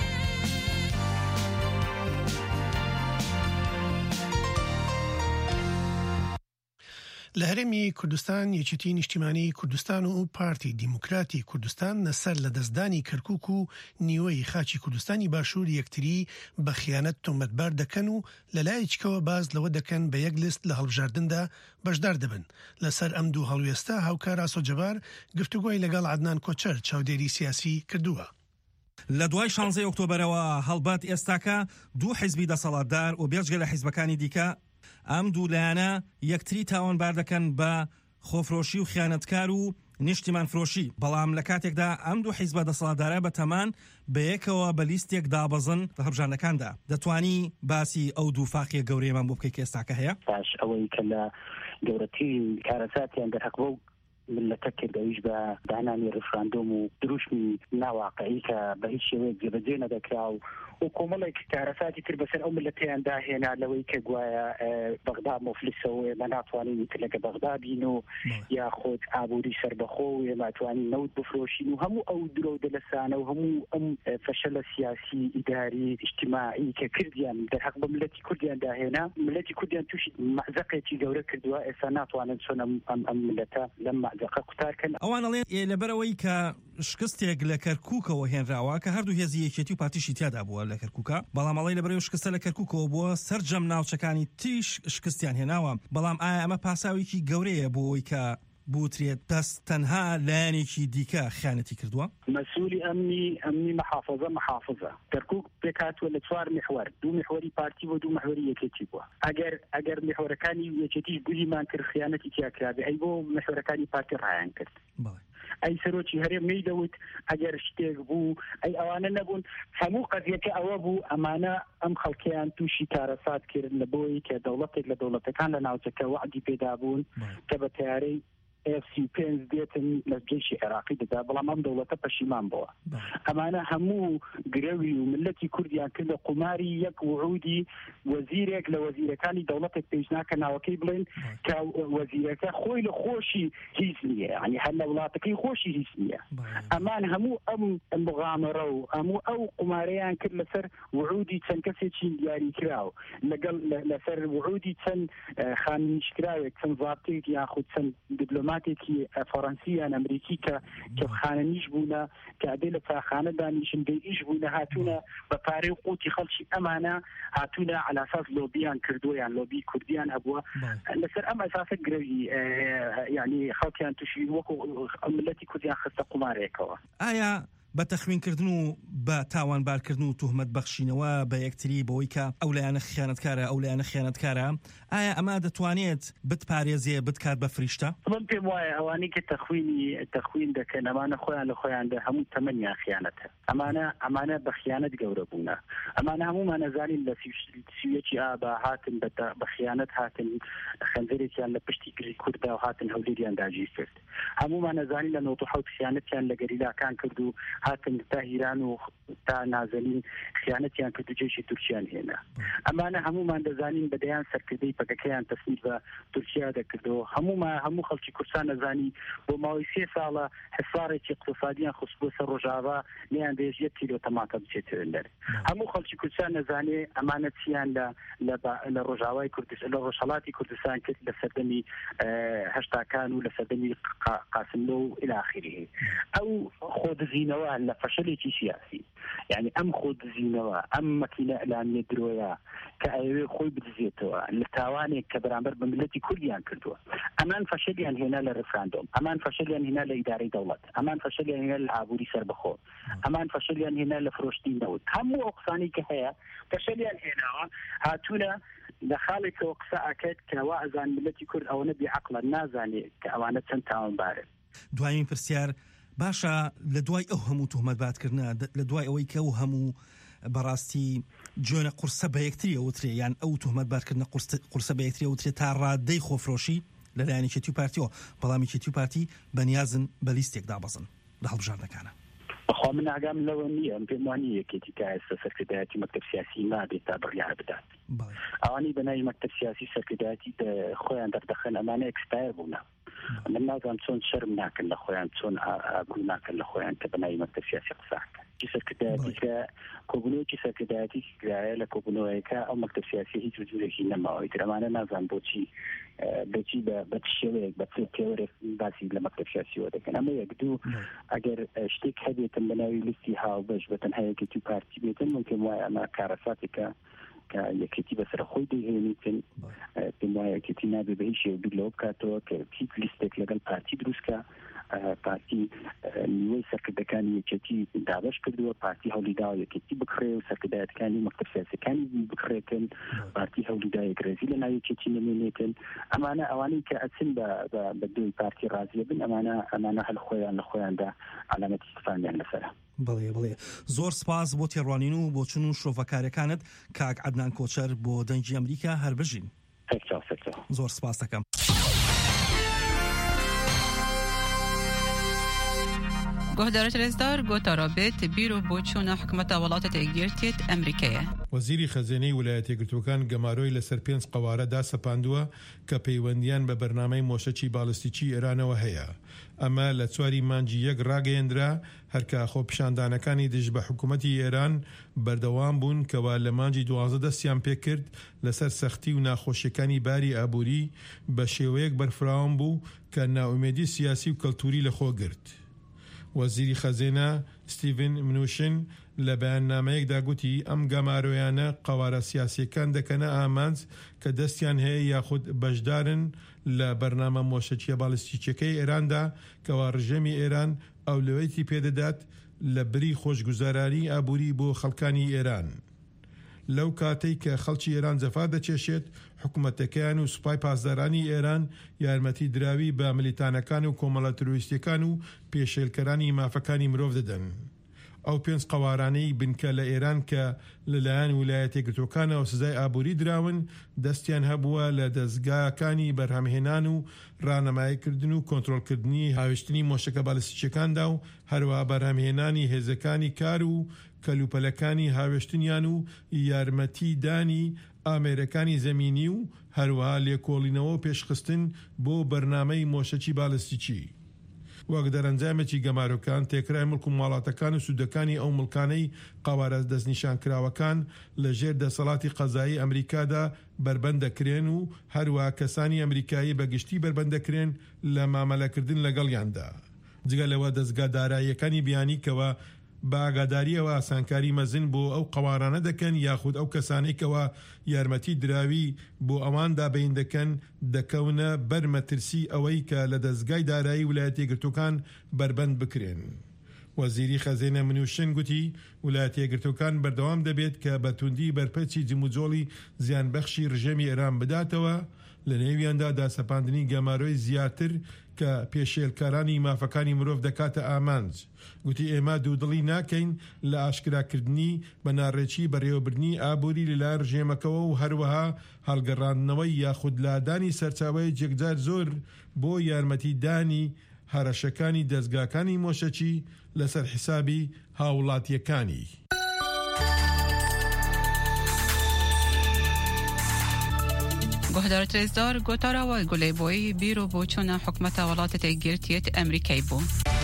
لە هەرێمی کوردستان یەکێتی نیشتیمانی کوردستان و پارتی دیموکراتی کوردستان لەسەر لە دەستدانی کەرکووک و نیوەی خاچی کوردستانی باشوور یەکتری بە خیانەت تۆمەتبار دەکەن و لەلایەکەوە باز لەوە دەکەن بە یەک لیست لە هەڵبژاردندا بەشدار دەبن. لەسەر ئەم دوو هەڵوێستە هاوکار ئاسۆجەبار گفتوگۆی لەگەڵ عەدنان کۆچەر چاودێری سیاسی کردووە. لە دوای شانزەی ئۆکتۆبەرەوە هەڵبات ئێستاکە دوو حیزبی دەسەڵاتدار و بێجگە لە حیزبەکانی دیکە ئەم دوو لایەنە یەکتری تاوانبار دەکەن بە خۆفرۆشی و خیانەتکار و نیشتیمان فرۆشی. بەڵام لە کاتێکدا ئەم دوو حیزبە دەسەڵاتدارە بەتەمان بەیەکەوە بە لیستێک دابەزن لە هەڵبژاردنەکاندا. دەتوانی باسی ئەو دوو فاقیە گەورەیەمان بۆ بکەی کە ئێستاکە هەیە؟ باش ئەوەی کە لە گەورەترین کارەساتیان دەرهەق بۆ ملەتە کردەویش بە دانانی ڕفراندۆم و دروشمی ناواقعی کە بە هیچ شێوەیەک جێبەجێ نەدەکرا و و کۆمەڵێک کارەساتی تر بەسەر ئەو ملەتەیان داهێنا لەوەی کە گوایە بەغدا مفلسەوە ئێمە ناتوانین تر لەگە بەغدا بین و یاخۆت ئابووری سەربەخۆ و ئێمە توانین نەوت بفرۆشین و هەموو ئەو درۆ دەلەسانە و هەموو ئەم فەشەلە سیاسی ئیداری اجتماعی کە کردیان دەرهەق بە ملەتی کوردیان داهێنا ملەتی کوردیان تووشی مەعزەقێکی گەورە کردووە ئێستا ناتوانن چۆن ئەم ملەتە لەم مەعزەقە قوتارکەن. ئەوان ئەڵێن لەبەرەوەی کە شکستێک لە کەرکووکەوە هێنراوە کە هەردوو هێزی یەکێتی و پارتیشی تیادا بووە لە کەرکووکە، بەڵام ئەڵێ لەبەرەوەی شکستە لە کەرکووکەوە بووە سەرجەم ناوچەکانی تیش شکستیان هێناوە. بەڵام ئایا ئەمە پاساوێکی گەورەیە بۆ ئەوەی کە بوترێت پس تەنها لایەنێکی دیکە خیانەتی کردووە؟ مەسئولی ئەمنی ئەمنی محافظە محافظە کەرکووک پێکاتوە لە چوار محور، دوو محوری پارتی بۆ دوو محوری یەکێتی بووە. ئەگەر ئەگەر محورەکانی یەکێتیش بولیمان کرد خیانەتی تیاکرابێ ئەی بۆ محورەکانی پارتی ڕایان کرد. ئەی سەرۆکی هەرێم نەیدەوت ئەگەر شتێک بوو ئەی ئەوانە نەبوون. هەموو قەزیەکە ئەوە بوو ئەمانە ئەم خەڵکیان تووشی کارەسات کرد لە بۆی کە دەوڵەتێک لە دەوڵەتەکان لە ناوچەکە وعدی پێدا بوون کە بە تیارەی اف سی پێنج دێتن لە جێشی عێراقی دەدا، بەڵام ئەم دەوڵەتە پەشیمان بووە. ئەمانە هەموو گرەوی و ملەتی کوردیان کردە قوماری یەک وعودی وەزیرێک لە وەزیرەکانی دەوڵەتێک پێشناکە ناوەکەی بڵێن کە وەزیرەکە خۆی لە خۆشی هیچ نییە، یعنی هەر لە وڵاتەکەی خۆشی هیچ نییە. ئەمان هەموو ئەم مغامرە و هەموو ئەو قومارەیان کرد لەسەر وعودی چەند کەسێکی دیاری کراو، لەگەڵ لەسەر وعودی چەند خانیشکراوێک، چەند زابطێک یاخود چەند دیپلۆماتێکی فەڕەنسییان ئەمریکی کە کەفخانە نیش بوونە کە ئەبێ لە چاخانە دانیشن بێ ئیش بوونە هاتوونە بە پارەی و قوتی خەڵکی ئەمانە هاتوونە على ئەساس لۆبیان کردویان لۆبی کوردیان هەبووە لەسەر ئەم ئەساسە گرەوی یعنی خەڵکیان تووشی وەکو ملەتی کوردیان خستە قومارێکەوە. ئایا بە تەخمینکردن و بە تاوانبارکردن و توهمەت بەخشینەوە بە یەکتری بەوەی کە ئەو لایەنە خیانەتکارە ئەو لایەنە خیانەتکارە، ئایا ئەمە دەتوانێت بتپارێزێ بتکات بە فریشتە؟ من پێم وایە ئەوانەی کە تەخوینی تەخوین دەکەن ئەمانە خۆیان لە خۆیاندا هەموو تەمەنیان خیانەتە، ئەمانە ئەمانە بە خیانەت گەورە بوونە، ئەمانە هەمومان نەزانین لە سویەکی ئابا هاتن بە خیانەت هاتن خەنجەرێکیان لە پشتی گری کووردا و هاتن هەولێریان داگیر کرد، هەمومان نەزانین لە نۆ حەوت خیانەتیان لە گەریلاکان کرد و هاتن تا هیران و تا نازنین خیانەتیان کرد و جێشی تورکیان هێنا. ئەمانە هەمومان دەزانین بەدەیان سەرکردەی پەکەکەیان تەسمیل بە تورکیا دەکردەوە، هەمومان هەموو خەڵکی کوردستان نەزانی بۆ ماوەی سێ ساڵە حسارێکی اقتصادیان خست بۆ سەر ڕۆژاوا نیان دێژ یەک کیلۆ تەماتە بچێتە دەر. هەموو خەڵکی کوردستان نەزانێ ئەمانە چیان لە ڕۆژاوای کوردستان لە ڕۆژهەڵاتی کوردستان کرد لە سەردەمی هەشتاکان و لە سەردەمی قاسملۆ و إلى آخره. ئەو خۆدزینەوە لە فەشەلێکی سیاسی، یعنی ئەم خۆدزینەوە ئەم مەکینە ئەلانیە درۆیە کە ئەوێ خۆی بدزێتەوە لە تاوانێک کە بەرامبەر بە ملەتی کوردیان کردووە، ئەمان فەشەلیان هێنا لە ڕفراندۆم، ئەمان فەشەلیان هێنا لە ئیدارەی دەوڵەت، ئەمان فەشەلیان هێنا لە ئابووری سەربەخۆ، ئەمان فەشەلیان هێنا لە فرۆشتی نەوت، هەموو ئەو قسانەی کە هەیە فەشەلیان هێناوە هاتوونە لە خاڵێکەوە قسە ئەکەت کە وا ئەزان ملەتی کورد ئەوەنە بێعەقڵە نازانێت کە ئەوانە چەند تاوانبارن. دوایین پرسیار باشە لە دوای ئەو هەموو توهمەت باتکردنە، لە دوای ئەوەی کە ئەو هەموو بەڕاستی جۆنە قورسە بە یەکتری ئەوترێ یان ئەو توهمەت باتکردنە قورسە بە یەکتری ئەوترێ تا ڕادەی خۆفرۆشی لەلایەنی کێتی و پارتیەوە، بەڵامی کێتی و پارتی بەنیازن بە لیستێک دابەزن لە هەڵبژاردنەکانە. بەخوا من ئاگام لەوە نییە، ئەم پێم وانە یەکێتی تا ئێستا سەرکردایەتی مەکتەب سیاسی نابێت تا بڕیار بدات. ئەوانی بەناوی مەکتەب سیاسی سەرکردایەتی خۆیان دەردەخەن ئەمانە ئەکسپایر بوونە. من نازانم چۆن شەرم ناکەن لە خۆیان، چۆن ئاگوو ناکەن لە خۆیان کە بەناوی مەکتەب سیاسی قساکەن. سەرکردایەتی کە کۆبوونەوەکی سەرکردایەتی کرایە لە کۆبوونەوەیەکە ئەو مەکتەب سیاسی هیچ وجودێکی نەماوەی درەمانە نازان بۆچی بۆچی بە شێوەیەک بە پێوەرێک باسی لە مەکتەب سیاسیەوە دەکەن. ئەمە یەک دوو ئەگەر شتێک هەبێتن بەناوی لیستی هاوبەش بە تەنها یەکێتی و پارتی بێتن من پێم وایە ئەمە کارەساتێکە کە یەکێتی بەسەر خۆی دەهێنیتن، پێم وایە یەکێتی نابێ بە هیچ شێوە بیرلەوە بکاتەوە کە هیچ لیستێک لەگەڵ پارتی دروستکە پارتی نیوەی سەرکردەکانی یەکێتی دابش کردووە پارتی هەوڵیدا یەکێتی بکڕێ و سەرکردایەتەکانی مەکتەب سیاسیەکانی بکڕێتن پارتی هەوڵیدا یەکرێزی لە ناو یەکێتی نمێنێتن ئەمانە ئەوانەی کە ئەچن بە دوی پارتی ڕازیە بن ئەمانە ئەمانە هەل خۆیان لە خۆیاندا علامەتی استفادەیان لەسەرە. بڵێ بڵێ زۆر سپاس بۆ تێڕوانین و بۆ چون و شۆڤەکارەکانت کاک عەدنان کۆچەر بۆ دەنگی ئەمریکا هەر بژین. زۆر سپاس دەکەم. گهدارت رزدار گوتا رابط بیرو بۆچوونە حکومەتە وڵاتە تێگیرتێت ئەمریکایە. وەزیری خەزانەی ویلایەتە یەکگرتووەکان گەمارۆی لەسەر پێنج قەوارەدا سەپاندووە کە پەیوەندیان بە بەرنامەی مۆشەچی باڵستیکی ئێرانەوە هەیە. ئەمە لە چواری مانگی یەک ڕاگەیەندرا هەرکە خۆپیشاندانەکانی دژ بە حکوومەتی ئێران بەردەوام بوون کەوا لە مانگی دوازدە دەستیان پێکرد لەسەر سەختی و ناخۆشیەکانی باری ئابووری بە شێوەیەک بەرفراوان بوو کە ناومێدی سیاسی و کەلتوری لەخۆ گرت. وەزیری خەزانە ستیڤن منوشن لە بەیاننامەیەکدا گوتی ئەم گەمارۆیانە قەوارە سیاسیەکان دەکەنە ئامانج کە دەستیان هەیە یاخود بەشدارن لە بەرنامە مۆشەچیە باڵستیکیەکەی ئێراندا کەوا ڕژێمی ئێران ئەولوێتی پێدەدات لە بری خۆشگوزارانی ئابووری بۆ خەڵکانی ئێران. لەو کاتەی کە خەڵکی ئێران جەفا دەچێشێت حکوومەتەکەیان و سوپای پاسدارانی ئێران یارمەتی دراوی بە ملیتانەکان و کۆمەڵە تروریستیەکان و پێشێلکەرانی مافەکانی مرۆڤ دەدەن. ئەو پێنج قەوارانەی بنکە لە ئێران کە لەلایەن ویلایەتە یەکگرتووەکانەوە سزای ئابووری دراون دەستیان هەبووە لە دەستگاکانی بەرهەمهێنان و ڕانەماییکردن و کۆنتڕۆڵکردنی هاوێشتنی مۆشەکە باڵستیکیەکاندا و هەروەها بەرهەمهێنانی هێزەکانی کار و کەلوپەلەکانی هاوێشتنیان و یارمەتی دانی ئامێرەکانی زەمینی و هەروەها لێکۆڵینەوە پێشخستن بۆ بەرنامەی مۆشەچی باڵستیکی. وەک دەرەنجامێکی گەمارۆکان تێکرای مڵک و ماڵاتەکان و سوودەکانی ئەو مڵکانەی قەوارە دەستنیشانکراوەکان لە ژێر دەسەڵاتی قەزایی ئەمریکادا بربەندەکرێن و هەروەها کەسانی ئەمریکایی بەگشتی بربەندەکرێن لە مامەلەکردن لەگەڵیاندا. جگە لەوە دەستگا داراییەکانی بیانی کەوە بە ئاگاداریەوە ئاسانکاری مەزن بۆ ئەو قەوارانە دەکەن یاخود ئەو کەسانەی کەوە یارمەتی دراوی بۆ ئەوان دابین دەکەن دەکەونە بەرمەترسی ئەوەی کە لە دەستگای دارایی ویلایەتە یەکگرتووەکان بربەند بکرێن. وەزیری خەزانە منوشن گوتی ویلایەتە یەکگرتووەکان بەردەوام دەبێت کە بە توندی بەرپەرچی جموجۆڵی زیانبەخشی ڕژێمی ئێران بداتەوە لە نێویاندا داسەپاندنی گەمارۆی زیاتر کە پێشێلکارانی مافەکانی مرۆڤ دەکاتە ئامانج. گوتی ئێمە دوودڵی ناکەین لە ئاشکراکردنی بە ناڕێکی بەڕێوەبردنی ئابووری لەلایەن ڕژێمەکەوە و هەروەها هەڵگەڕاندنەوەی یاخود لادانی سەرچاوەی جێگجار زۆر بۆ یارمەتیدانی هەرەشەکانی دەستگاکانی مۆشەچی لەسەر حیسابی هاوڵاتیەکانی. گهدارت رزدار گوتارا و گلی بوی بیرو بۆچوونە حکومەتە وڵاتە تێگیرتێت ئەمریکای بوو.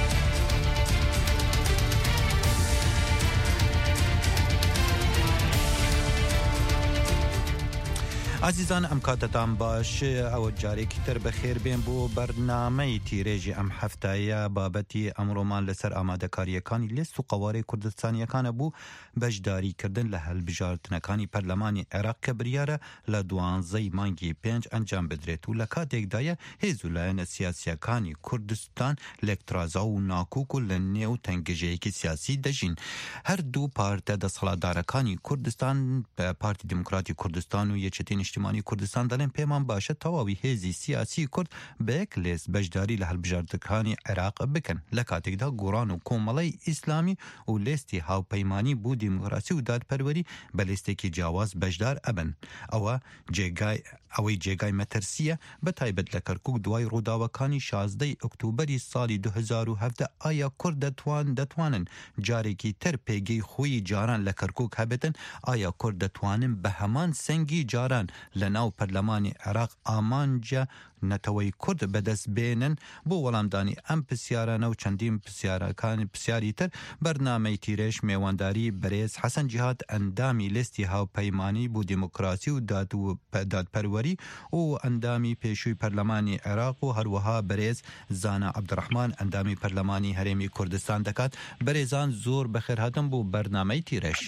عزیزان ئەم کاتتان باش ئەوە جارێکی تر بەخێر بێن بۆ بەرنامەی تیرێژی ئەم هەفتایە بابەتی ئەمڕۆمان لەسەر ئامادەکاریەکانی لێست و قەوارەی کوردستانیەکانە بوو بەشداریکردن لە هەڵبژاردنەکانی پەرلەمانی عێراق کە بریارە لە دوانزەی مانگی پێنج ئەنجام بدرێت و لە کاتێکدایە هێز و لایەنە سیاسیەکانی کوردستان لەکترازا و ناکوک و لە نێو تەنگەژەیەکی سیاسی دەژین. هەردوو پارتە دەسەڵاتدارەکانی کوردستان پارتی دموکراتی کوردستان و یەکێتی نیشتیمانی کوردستان دەڵێن پێمان باشە تەواوی هێزی سیاسی کورد بەیەک لێست بەشداری لە هەڵبژاردنەکانی عێراق بکەن لە کاتێکدا گۆڕان و کۆمەڵی ئیسلامی و لێستی هاوپەیمانی بوو دیموکراسی و دادپەروەری بە لێستێکی جیاواز بەشدار ئەبن. ئەوە جێگای ئەوەی جێگای مەترسیە بە تایبەت لە کەرکوک دوای ڕووداوەکانی شازدەی ئۆکتۆبەری ساڵی دو هەزار و هەڤدە ئایا کورد دەتوان دەتوانن جارێکی تر پێگەی خۆی جاران لە کەرکوک هەبێتن؟ ئایا کورد دەتوانن بە هەمان سەنگی جاران لە ناو پەرلەمانی عێراق ئامانجە نەتەوەی کورد بەدەست بێنن؟ بۆ وەڵامدانی ئەم پرسیارانە و چەندین پرسیارەکانی پرسیاری تر بەرنامەی تیرێژ میێوانداری بەرێز حەسەن جیهاد ئەندامی لێستی هاوپەیمانی بۆ دیموکراسی و دادپەروەری و ئەندامی پێشووی پەرلەمانی عێراق و هەروەها بەرێز زانا عەبدوڕەحمان ئەندامی پەرلەمانی هەرێمی کوردستان دەکات. بەرێزان زۆر بەخێر هاتن بۆ بەرنامەی تیرێژ.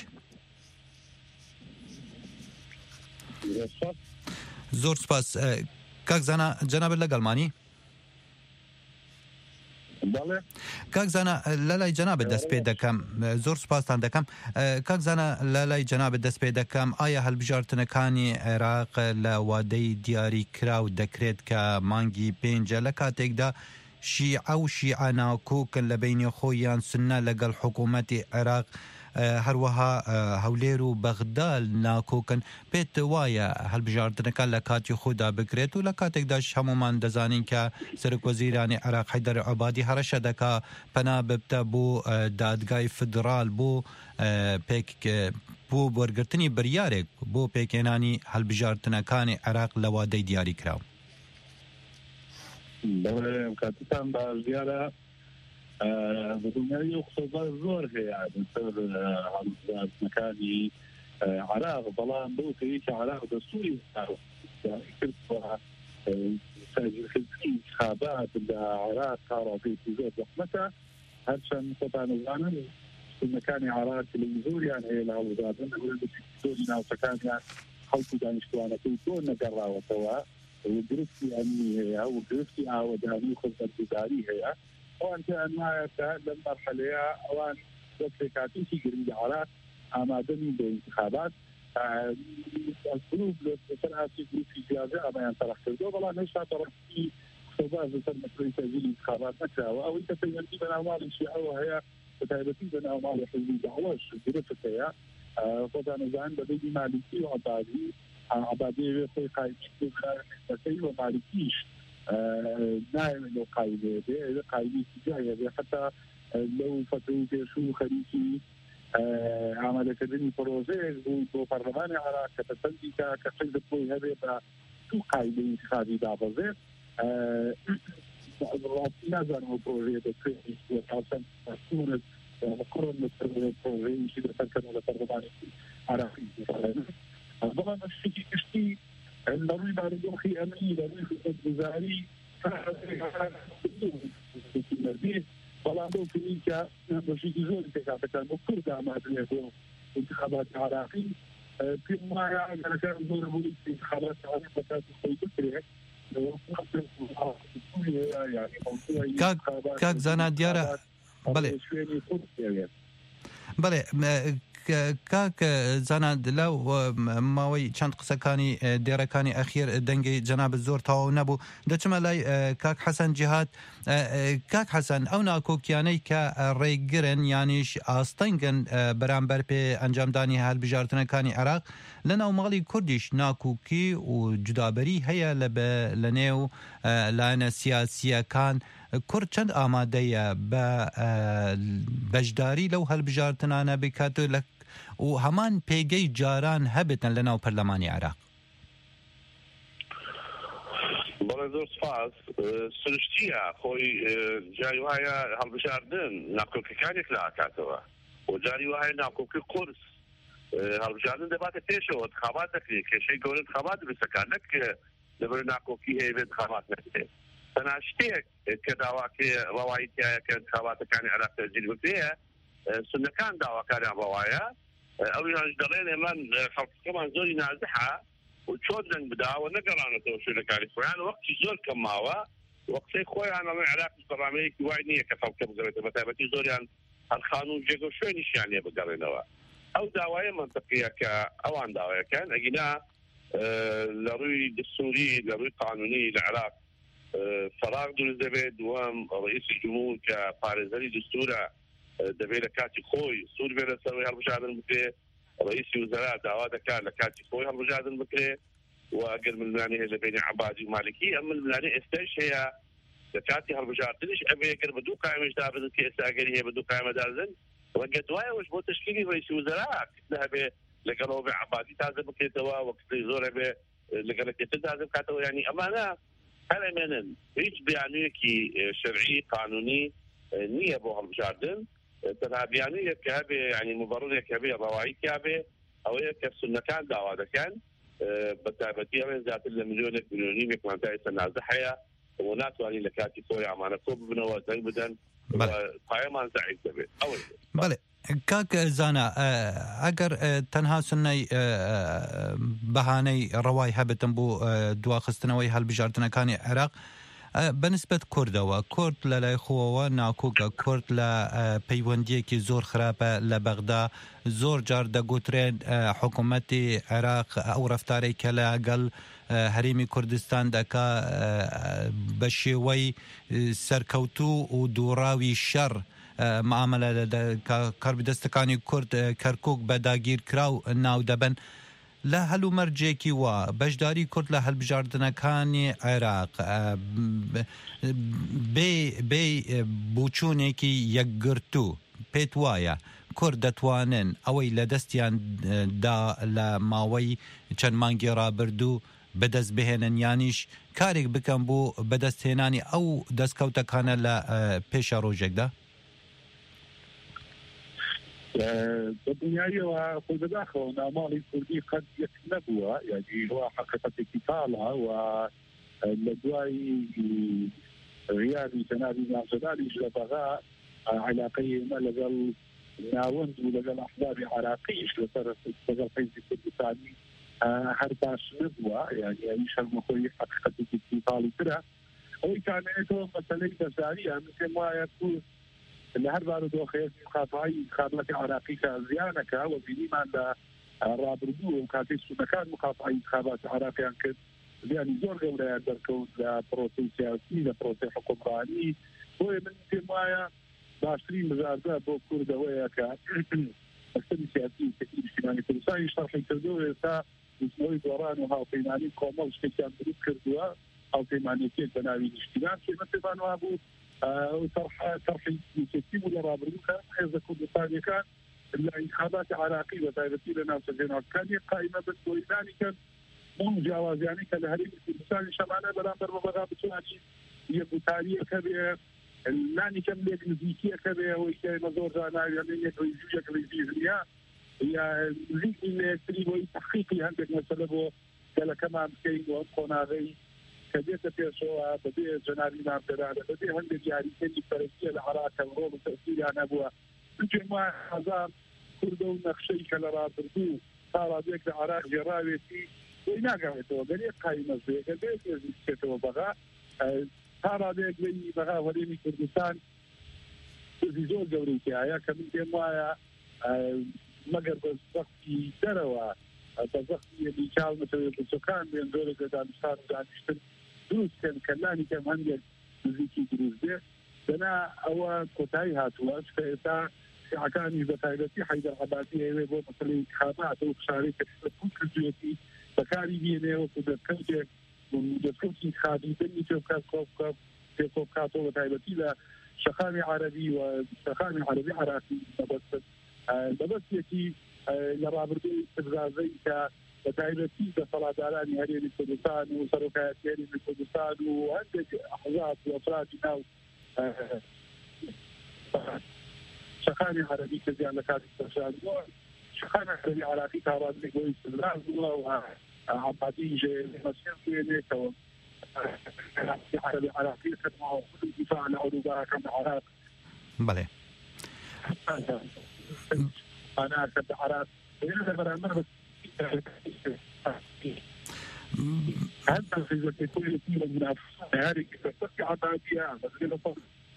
زۆر سپاس. کاک زانا جەنابەت لەگەڵمانی؟ کاک زانە لە لای جەنابەت دەست پێ دەکەم زۆر سوپاسان دەکەم کاک زانە لە لای جەنابەت دەست پێ دەکەم ئایا هەڵبژارتنەکانی عێراق لە وادەی دیاری کراو دەکرێت کە مانگی پێنجە لە کاتێکدا شیعە و شیعە ناکۆکن لە بینی خۆیان سنە لەگەڵ حکوومەتی عێراق هەروەها هەولێر و بەغداد ناکۆکن پێت وایە هەڵبژاردنەکە لە کاتی خۆدا بکرێت و لە کاتێکداش هەمومان دەزانین کە سەرۆکوەزیرانی عێراق حەیدەر عەبادی هەرەشە دەکا پەنا ببتە بۆ دادگای فدرال بۆ پێک بۆ وەرگرتنی بڕیارێک بۆ پێکهێنانی هەڵبژاردنەکانی عێراق لە وادەی دیاری کراو. بەڵێ کاتتان باش دیارە بەدڵنیایی و قسەبار زۆر هەیە لەسەر هەڵبژاردنەکانی عێراق بەڵام بەو کەیەکی عێراق دەستووری کردووە سەرگیرکردنی انتخابات لە عێراق تا ڕاپێکی زۆر زەحمەتە هەرچەند خۆتان دەزانن سنەکانی عێراق تەلەڤیزۆریان هەیە لە هەڵبژاردن زۆری ناوچەکانیان خەڵک و دانیشتوانەکەی زۆر نەگەڕاوەتەوە گرفتی ئەمنی هەیە و گرفتی ئاوەدانی و خزمەتگوزاری هەیە ئەوان پێیان وایە کە لەم مەرحەلەیە ئەوان بۆ پێکهاتێکی گرنگی عێراق ئامادەنی بۆ انتخابات گروپ لەسەر ئاسی گروپی جیازە ئەمەیان تەرەخ کردەوە بەڵام هێشتا تەرەخی قسەباز لەسەر مەسەلەی تەجیلی انتخابات نەکراوە ئەوەی کە پەیوەندی بە ناوماڵی شیعەوە هەیە بەتایبەتی بە ناوماڵی حزبی داعش گرفت هەیە خۆتان دەزانن بەبێی مالیکی و عەبادی عەبادی وێ خۆی قایمەکەی و مالیکیش نایەوێت لەو قایمەیە بێ ئێوە قایمێکی جایە بێ حتا لەو فترەی پێشوو خەریکی ئامادەکردنی پرۆژەیەک بوو بۆ پەرلەمانی عێراق کە پەسەندی کە کە فکر بۆی هەبێ بە دوو قایمەی انتخابی دابەزێت ڕاستی نازانەوە پرۆژەیە دەکرێت تاسەن سوورت قڕن لەسەر پرۆژەیەکی دەسەرکردن لە پەرلەمانی عێراقی بەڵام شتێکی گشتی لە ڕووی بارودۆخی ئەمنی لە ڕووی خزمەتگوزاری بەڵام بۆ کردی کە بەشێکی زۆری پێکاتەکان بۆ کورد ئامادەیە بۆ انتخاباتی عێراقی پێم وایە ئەگەرەکان زۆر بووی انتخاباتی عێراق بە کاتی خۆی بکرێت کاک زانا دیارە بەڵێ بەڵێ کاک زانا لەو ماوەی چەند قسەکانی دێرەکانی ئەخیر دەنگی جەنابەت زۆر تەواو نەبوو دەچمە لای کاک حەسەن جیهاد کاک حەسەن ئەو ناکۆکیانەی کە ڕێگرن یانیش ئاستەنگن بەرامبەر پێ ئەنجامدانی هەڵبژاردنەکانی عێراق لە ناوماڵی کوردیش ناکۆکی و جودابەری هەیە لە نێو لایەنە سیاسیەکان کورد چەند ئامادەیە بە بەشداری لەو هەڵبژاردنانە بکات و هەمان پێگەی جاران هەبێتن لە ناو پەرلەمانی عێراق. بەڵێ زۆر سپاس سروشتیە خۆی جاری وایە هەڵبژاردن ناکۆکیەکانێک لە ئاکاتەوە و جاری وایە ناکۆکی قورس هەڵبژاردن دەباتە پێشەوە انتخابات دەکرێت کێشەی گەورە انتخابات دەبێتەکان نەکرێ لەبەر ناکۆکی هەیە بێت انتخابات نەکرێت تەنها شتێک کە داواکێ ڕەوایەتیایە کە انتخاباتەکانی عێراق تەجیل بکرێ سنەکان داواکاریان ڕەوایە ئەویانش دەڵێن ئێمە خەڵکەکەمان زۆری نازحە و چۆن دەنگ بداوە نەگەڕانەتەوە شوێنەکانی خۆیان وەختی زۆر کەم ماوە وەقتەی خۆیان ئەڵێن عێراق بەڕامەیەکی وای نییە کە خەڵکە بگەڕێتەوە بەتایبەتی زۆریان هەر خانوو جێگە و شوێنیشیان لێ بگەڕێنەوە ئەو داوایە منطقیە کە ئەوان داوایەکەن ئەگینا لە ڕووی دستوری لە ڕووی قانونی لە عێراق فراغ دروست دەبێت دووەم ڕئیسی جمهور کە پارێزەری دستورە دەبێت لە کاتی خۆی سوور بێت لەسەر هەڵبژاردن بکرێ ڕئیسی وزەرا داوا دەکات لە کاتی خۆی هەڵبژاردن بکرێ و ئەگەر ململانی هەیە لە بینی عەبادی و مالکی ئەم ململانی ئێستاش هەیە لە کاتی هەڵبژاردنش ئەبێ ئەگەر بە دوو قایمەش دابدن کە ئێستا ئەگەری هەیە بە دوو قایمە دابدن وەگە دوایەوەش بۆ تشکیلی ڕئیسی وزەرا هەبێ لەگەڵەوە بێ عەبادی تازە بکرێتەوە وەکتی زۆر هەبێ لەگەڵەکێتر تازە بکاتەوە یعنی ئەمانە هەر ئەمێنن هیچ بیانوویەکی شەرعی قانونی نییە بۆ هەڵبژاردن تەنها بیانوویەک کە هەبێ ینی مبەڕێک هەبێ ڕەوایەکی هەبێ ئەوەیە کە سونەکان داوا دەکەن بەتایبەتی ئەوێن زیاتر لە ملیۆنێک ملیۆنیمێک مانتای سەنازە هەیە و ناتوانین لە کاتی خۆی ئامانە کۆ ببنەوە دەنگ بدەن پایەمان زەعیف دەبێت ئەوەی بەڵێ کاک زانا ئەگەر تەنها سنەی بەهانەی ڕەوای هەبێتن بۆ دواخستنەوەی هەڵبژاردنەکانی عێراق بەنسبەت کوردەوە کورد لە لای خۆەوە ناکۆکە کورد لە پەیوەندیەکی زۆر خراپە لە بەغدا زۆر جار دەگوترێن حکوومەتی عێراق ئەو ڕەفتارەی کە لەگەڵ هەرێمی کوردستان دەکا بە شێوەی سەرکەوتوو و دووڕاوی شەڕ معاملە کاربدەستەکانی کورد کەرکووک بە داگیرکراو ناو دەبن لە هەلومەرجێکی وە بەشداری کورد لە هەڵبژاردنەکانی عێراق بێ بوچوونێکی یەکگرتوو پێت وایە کورد دەتوانن ئەوەی لە دەستیان دا لە ماوەی چەند مانگی ڕابردوو بەدەست بهێنن یانیش کارێک بکەم بۆ بەدەستهێنانی ئەو دەستکەوتەکانە لە پێشە ڕۆژێکدا بەدنیایەوە خۆی بەداخەوە ناماڵی کوردی قەت یەک نەبووە یعنی هو حقیقەتێکی تاڵە و لە دوای ڕیادی جەنابی نامزەداریش لە بەغا علاقەی ئێمە لەگەڵ ناوەند و لەگەڵ ئەحبابی عراقیش لەسەر لەگەڵ حیزبی کوردستانی هەر باش نبووە یعنی ئەویش هەرمەخۆی حقیقەتێکی تاڵی ترە ئەوەی کامێنێتەوە مەسەلەی بەشداریە من پێم وایە کورد لە هەر بارودۆخێت مخابڕایی انتخاباتی عراقی کە زیانەکە و بینیمان لە ڕابردوو و کاتەی سوودەکان مخابڕایی انتخاباتی عراقیان کرد زیانی زۆر گەورەیان دەرکەوت لە پرۆسەی سیاسی لە پرۆسەی حکومڕانی بۆیە من پێم وایە باشترین مزاردا بۆ کوردەوەیە کە مەسەلەی سیاسی نیشتیمانی کوردستانی شەرحی کردووە ئێستا نووسینەوەی دۆڕان و هاوپەیمانی کۆمەڵ شتێکیان دروست کردووە هاوپەیمانیەکێک بە ناوی نیشتیمان کە من پێمان وا بوو طرحی يتم لرابردوك حزب كردستان كان الانتخابات عراقي وتايبتي لنا سجنات كان قائمة بالدويناني كان من جواز يعني كان هريم كردستان شمالة برامبر وبغا بتواني يبو تاريخ كبير اللاني كم ليك نزيكية كبير ويكي مزور جانا يعني يكريزيو يكريزيو هي زيك اللي يكتريبو تحقيقي عندك مثلا بو كلا كمان كين وانقونا غي كبيرة بيشوها بدي جنابي نام ترانا بدي هندي جاري كني فرنسية العراق الروم تأثير عن أبوها الجماعة حزام كردو نخشي كلا بردو صار بيك العراق جراويتي وإنا قاعدتوا قليل قايمة زي قليل يزيكتوا بغا صار بيك لي بغا وليني كردستان في زور قوريتي آيا كمين جماعة مقر بزغطي دروا بزغطي اللي كان مثل بسكان بين دولة دانشتان ودانشتن دروس كان كلاني كم هنجل نزيكي دروس ده دنا أو كتاي هاتواش فإذا عكاني بتايلتي حيدر عباسي هي بو مثل انتخابات أو شارك كل كجيتي بكاري بينه وكذا كجيك ومدرسين انتخابي بني توكا كوكا توكا تو بتايلتي لا شخامي عربي وشخامي عربي عراقي بس بس يكي لرابردو استفزازي ك بتايلتي بصلاداراني هريم كردستان وسروكات هريم كردستان وعندك أحزاب وأفراد ناو شخاني عربي كزيان لكاتي استرشاد شخاني عربي عراقي كهران لقوي استفزاز وعبادي جي مسير فينيك عربي عراقي كتما دفاع عن عروبها كم عراق بله أنا كنت عراق هذا برامج هذا في ذلك كل كل منافسة هذه كتبقى عبادية بس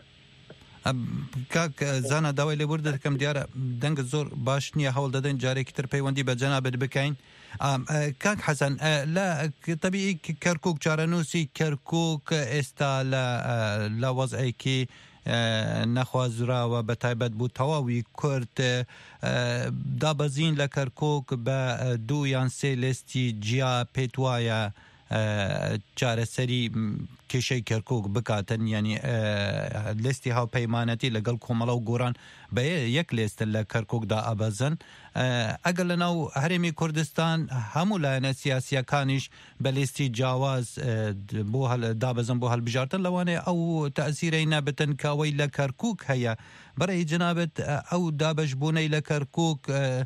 کاک زانە داوای لێبور دەکەم دیارە دەنگ زۆر باش نییە هەوڵ دەدەن جارێکی تر پەیوەندی بە جەنابەت بکەین کاک حەسەن لە تەبیعی کەرکووک چارەنووسی کەرکووک ئێستا لە وەزعێکی نەخوازراوە بە تایبەت بوو تەواوی کورد دابەزین لە کەرکووک بە دوو یان سێ لێستی جیا پێت وایە چارەسەری کێشەی کەرکووک بکاتن ینی لێستی هاوپەیمانەتی لەگەڵ کۆمەڵە و گۆران بە یەک لێستن لە کەرکووکدا ئەبەزن ئەگەر لە ناو هەرێمی کوردستان هەموو لایەنە سیاسیەکانیش بە لێستی جیاواز بۆ دابەزن بۆ هەڵبژاردن لەوانەیە ئەو تەئسیرەی نەبتن کە ئەوەی لە کەرکووک هەیە بەڕێی جەنابەت ئەو دابەشبوونەی لە کەرکووک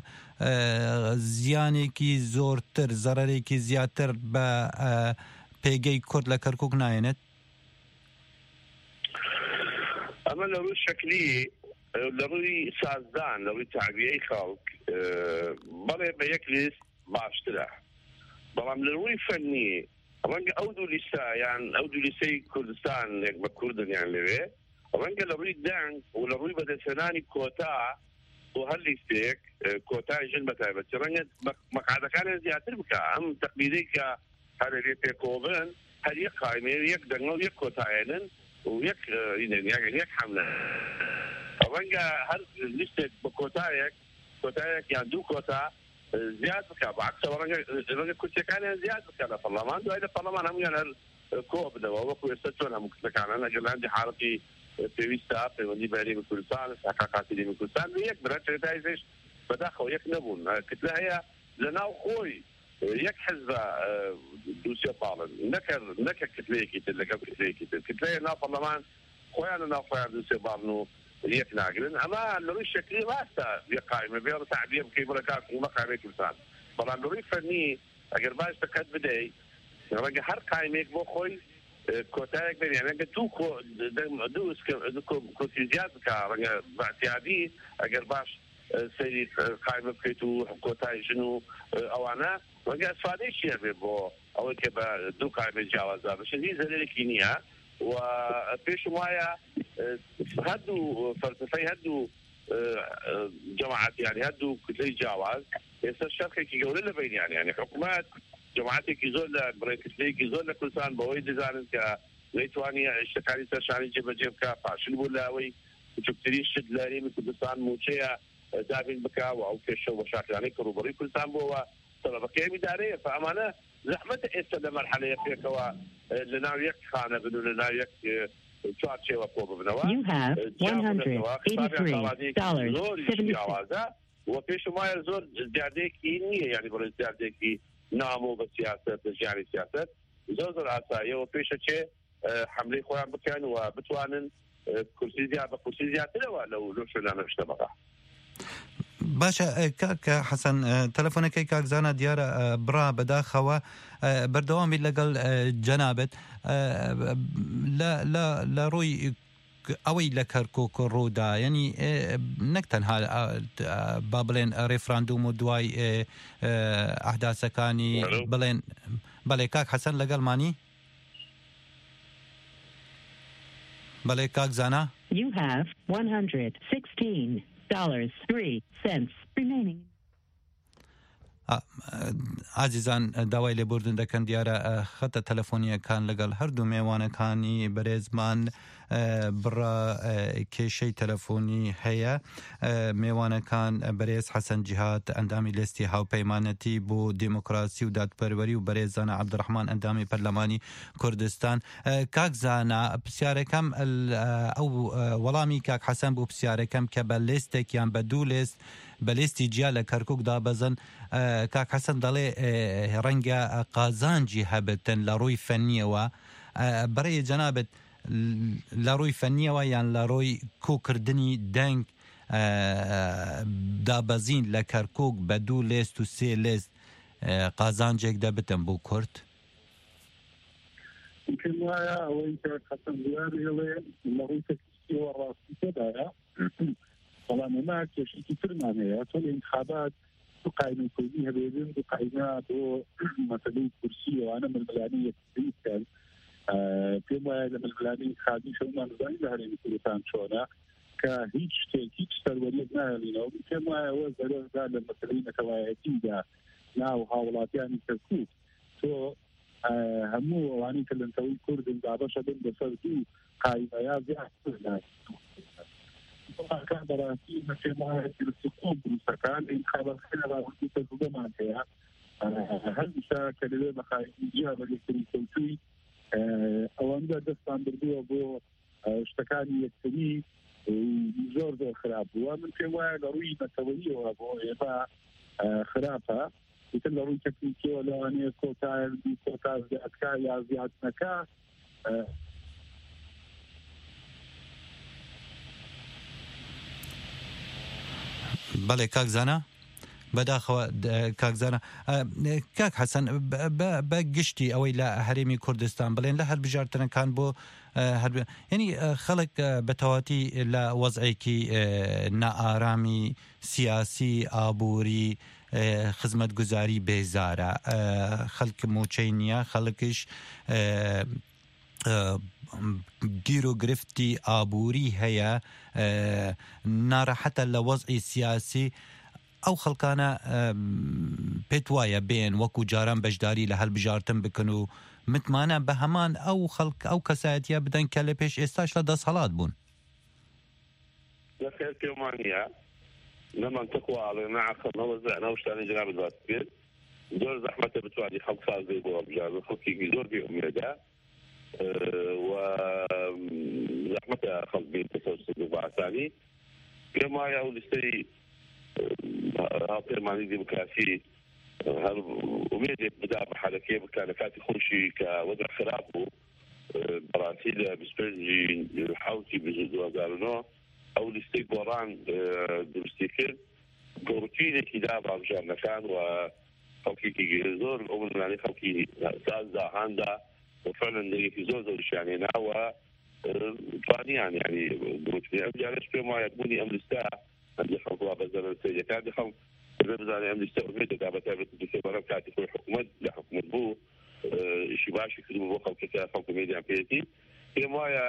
زیانێکی زۆرتر زەرەرێکی زیاتر بە پێگەی کورد لە کەرکووک نایەنێت ئەمە لە ڕووی شەکلی لە ڕووی سازدان لە ڕووی تعبیەی خەڵک بەڵێ بە یەک لیست باشترە بەڵام لە ڕووی فەنی ڕەنگە ئەو دوو لیستە یان ئەو دوو لیستەی کوردستان یەک بە کوردن یان لەوێ ڕەنگە لە ڕووی دەنگ و لە ڕووی بەدەستهێنانی کۆتا بۆ هەر لیستێک کۆتای ژن بەتایبەتی ڕەنگە مەقعدەکانیان زیاتر بکە ئەم تەقلیدەی کە هەر لێ پێکۆبن هەر یەک قایمێ یەک دەنگە و یەک کۆتایەنن و یەک یەک حەملە ڕەنگە هەر لیستێک بە کۆتایەک کۆتایەک یان دوو کۆتا زیاد بکە بەعکسەوە ڕەنگە کورسەکانیان زیاد بکە لە پەرلەمان دوای لە پەرلەمان هەموویان هەر کۆ بدەوە وەکو ئێستا چۆن هەموو کورسەکانان ئەگەر لە هەندی حاڵەتی پێویستە پەیوەندی بە هەرێمی کوردستان ساقاقاتی هەرێمی کوردستان یەک برە چێتایزش بەداخەوە یەک نەبوون کتلە هەیە لە ناو خۆی یەک حزبە دووسێ پاڵن نەکە کتلەیەکی تر لەگەڵ کتلەیەکی تر کتلەیە ناو پەرلەمان خۆیان لە ناو خۆیان دووسێ باڵن و یەک ناگرن ئەمە لە ڕووی شەکلی ڕاستە یەک قایمە بێ تەعبیر بکەی بڵێ کاک ومە قایمەی کوردستان بەڵام لە ڕووی فەرمی ئەگەر باش دەکەت بدەیت ڕەنگە هەر قایمێک بۆ خۆی کۆتایەک بێن یانەگە دوو کورسی زیاد بکە ڕەنگە باعتیادی ئەگەر باش سەیری قایمە بکەیت و کۆتای ژن و ئەوانە ڕەنگە ئەسفادەی چیە بێ بۆ ئەوەی کە بە دوو قایمە جیاوازدا بشن هیچ زەرێکی نییە و پێشم وایە هەردوو فەلسفەی هەردوو جەماعەت یانی هەردوو کتلەی جیاواز ئێستا شەرقێکی گەورە لە بینیان یانی حکوومەت جەماعەتێکی زۆر لە بڕێکردنێکی زۆر لە کوردستان بەوەی دەزانن کە نەیتوانی شتەکانی سەرشانی جێبەجێ بکە پاشن بوو لە ئەوەی بچووکترین شت لە هەرێمی کوردستان موچەیە دابین بکە و ئەو پێشە و شاکرانەی کە ڕوبەڕووی کوردستان بووەوە تەڵەبەکەی میدارەیە فەمانە زەحمەتە ئێستا لە مەرحەلەیە پێکەوە لە ناو یەک خانە بن و لە ناو یەک چوارچێوە کۆ ببنەوە و پێشم وایە زۆر زیادەیەکی نییە یعنی بڵێ زیادەیەکی نامۆ بە سیاست بە ژیانی سیاست زۆر زۆر ئاساییەوە پێشە چێ حملەی خۆیان بکەن و بتوانن کورسی زیاد بە کورسی زیاترەوە لەو لەو شوێنانە شتەبەقا باشە کاکە حەسەن تەلەفۆنەکەی کاکزانە دیارە بڕا بەداخەوە بەردەوامی لەگەڵ جەنابەت لە ڕووی ئەوەی لە کەرکووک ڕوودا ینی نەک تەنها با بڵێن ڕێفراندوم و دوای ئەحداسەکانی بڵێن بەڵێ کاک حەسەن لەگەڵمانی بەڵێ کاکزانە You have one hundred sixteen dollars and three cents remaining. ئازیزان داوای لێبوردن دەکەن دیارە خەتە تەلەفۆنیەکان لەگەڵ هەردوو میێوانەکانی بەرێزمان بڕە کێشەی تەلەفۆنی هەیە میێوانەکان بەرێز حەسەن جیهاد ئەندامی لێستی هاوپەیمانەتی بۆ دیموکراسی و دادپەروەری و بەرێزانە عەبدوڕەحمان ئەندامی پەرلەمانی کوردستان کاکزانە پرسیارەکەم ئەو وەڵامی کاک حەسەن بوو پرسیارەکەم کە بە لێستێک یان بە دوو لێست بە لێستی جیا لە کەرکووک دابەزن کاک حەسەن دەڵێ ڕەنگە قازانجی هەبتن لە ڕووی فەنیەوە بەڕێی جەنابەت لە ڕووی فەنیەوە یان لە ڕۆی کۆکردنی دەنگ دابەزین لە کەرکووک بە دوو لێست و سێ لێست قازانجێک دەبتن بۆ کورد پێم وایە ئەوەی کە حەسەن دیاری هەڵێ لە ڕووی تەکنیکیەوە ڕاستی تێدایە بەڵام ئێمە کێشێکی ترمان هەیە تۆ لە انتخابات دو قایمە کوردی هەبێتن دو قایمە بۆ مەسەلەی کورسی ئەوانە ململانی یەکتری بکەن پێم وایە لە ململانی انتخابی شەومان زانی لە هەرێمی کوردستان چۆنە کە هیچ شتێک هیچ سەروەریەک نایڵینەوە پێم وایە ئەوە زەرەردا لە مەسەلەی نەتەوایەتیدا ناو هاوڵاتیانی کەرکووک تۆ هەموو ئەوانەی کە لەنتەوەی کوردن دابەشە بن بەسەر دوو قایمەیە زیاتر كان براسي مثل ما يرسقون بروسكان إن خبر خير راسي تجربة ما فيها هل مشاكل اللي بخايف يجيها بالكري سوتي أو عند دستان بردو أبو اشتكاني يكتري وزور ذو خراب ومن في واحد روي نتوليه أبو يبا خرافة مثل روي تكنيكي ولا أني كوتاير دي كوتاير زيادكا يا زيادنكا بەڵێ کاکزانە بەداخەوە کاکزانە کاک حەسەن بە گشتی ئەوەی لە هەرێمی کوردستان بڵێن لە هەر بژارتنەکان بۆ ینی خەڵک بەتەواتی لە وەزعێکی نائارامی سیاسی ئابووری خزمەت گوزاری بێزارە خەڵک موچەی نییە خەڵکش گیر و گرفتی ئابووری هەیە ناڕەحەتە لە وەزعی سیاسی ئەو خەڵکانە پێت وایە بێن وەکو جاران بەشداری لە هەڵبژارتن بکەن و متمانە بە هەمان ئەو خەڵک ئەو کەسایەتیە بدەن کە لە پێش ئێستاش لە دەسەڵات بوون لەخێر پێمانە نەمانتەق واڵێ نەعەقڵنەوە زانە و شتانی جناب دوات بێت زۆر زەحمەتە بتوانی خەڵک سازێ بۆ هەڵبژاردن خەڵکێکی زۆر بێئومێدە و زەحمەتە خەڵک بێت بە ئاسانی پێم وایە ئەو لیستەی هاوپەیمانی دیموکراسی هەر ئومێدێک بدا بە حالەکەی بکە لە کاتی خۆشی کە وەدە خراپ بوو بەڕاستی لە بیست و پێنجی حوتی دوو هەزار و نۆ ئەو لیستەی گۆڕان دروستی کرد گۆڕکینێکی دا بە هەڵبژاردنەکان و خەڵکێکی زۆر ئەو منانی خەڵکی ساز داهاندا و فەرەندێکی زۆر زۆریشیان هێناوە توانیان یعنی گۆڕکردنی ئەم جارەش پێم وایە بوونی ئەم لیستە هەندێک خەڵکوا بەزەرە سەرەکان دەخەڵ بزانێ ئەم لیستە ئومێدەدا بەتایبەت بەرەو کاتی خۆی حکوومەت لە حکوومەت بوو ئیشی باشی کردبوو بۆ خەڵکەکە خەڵک مێدیان پێێتی پێم وایە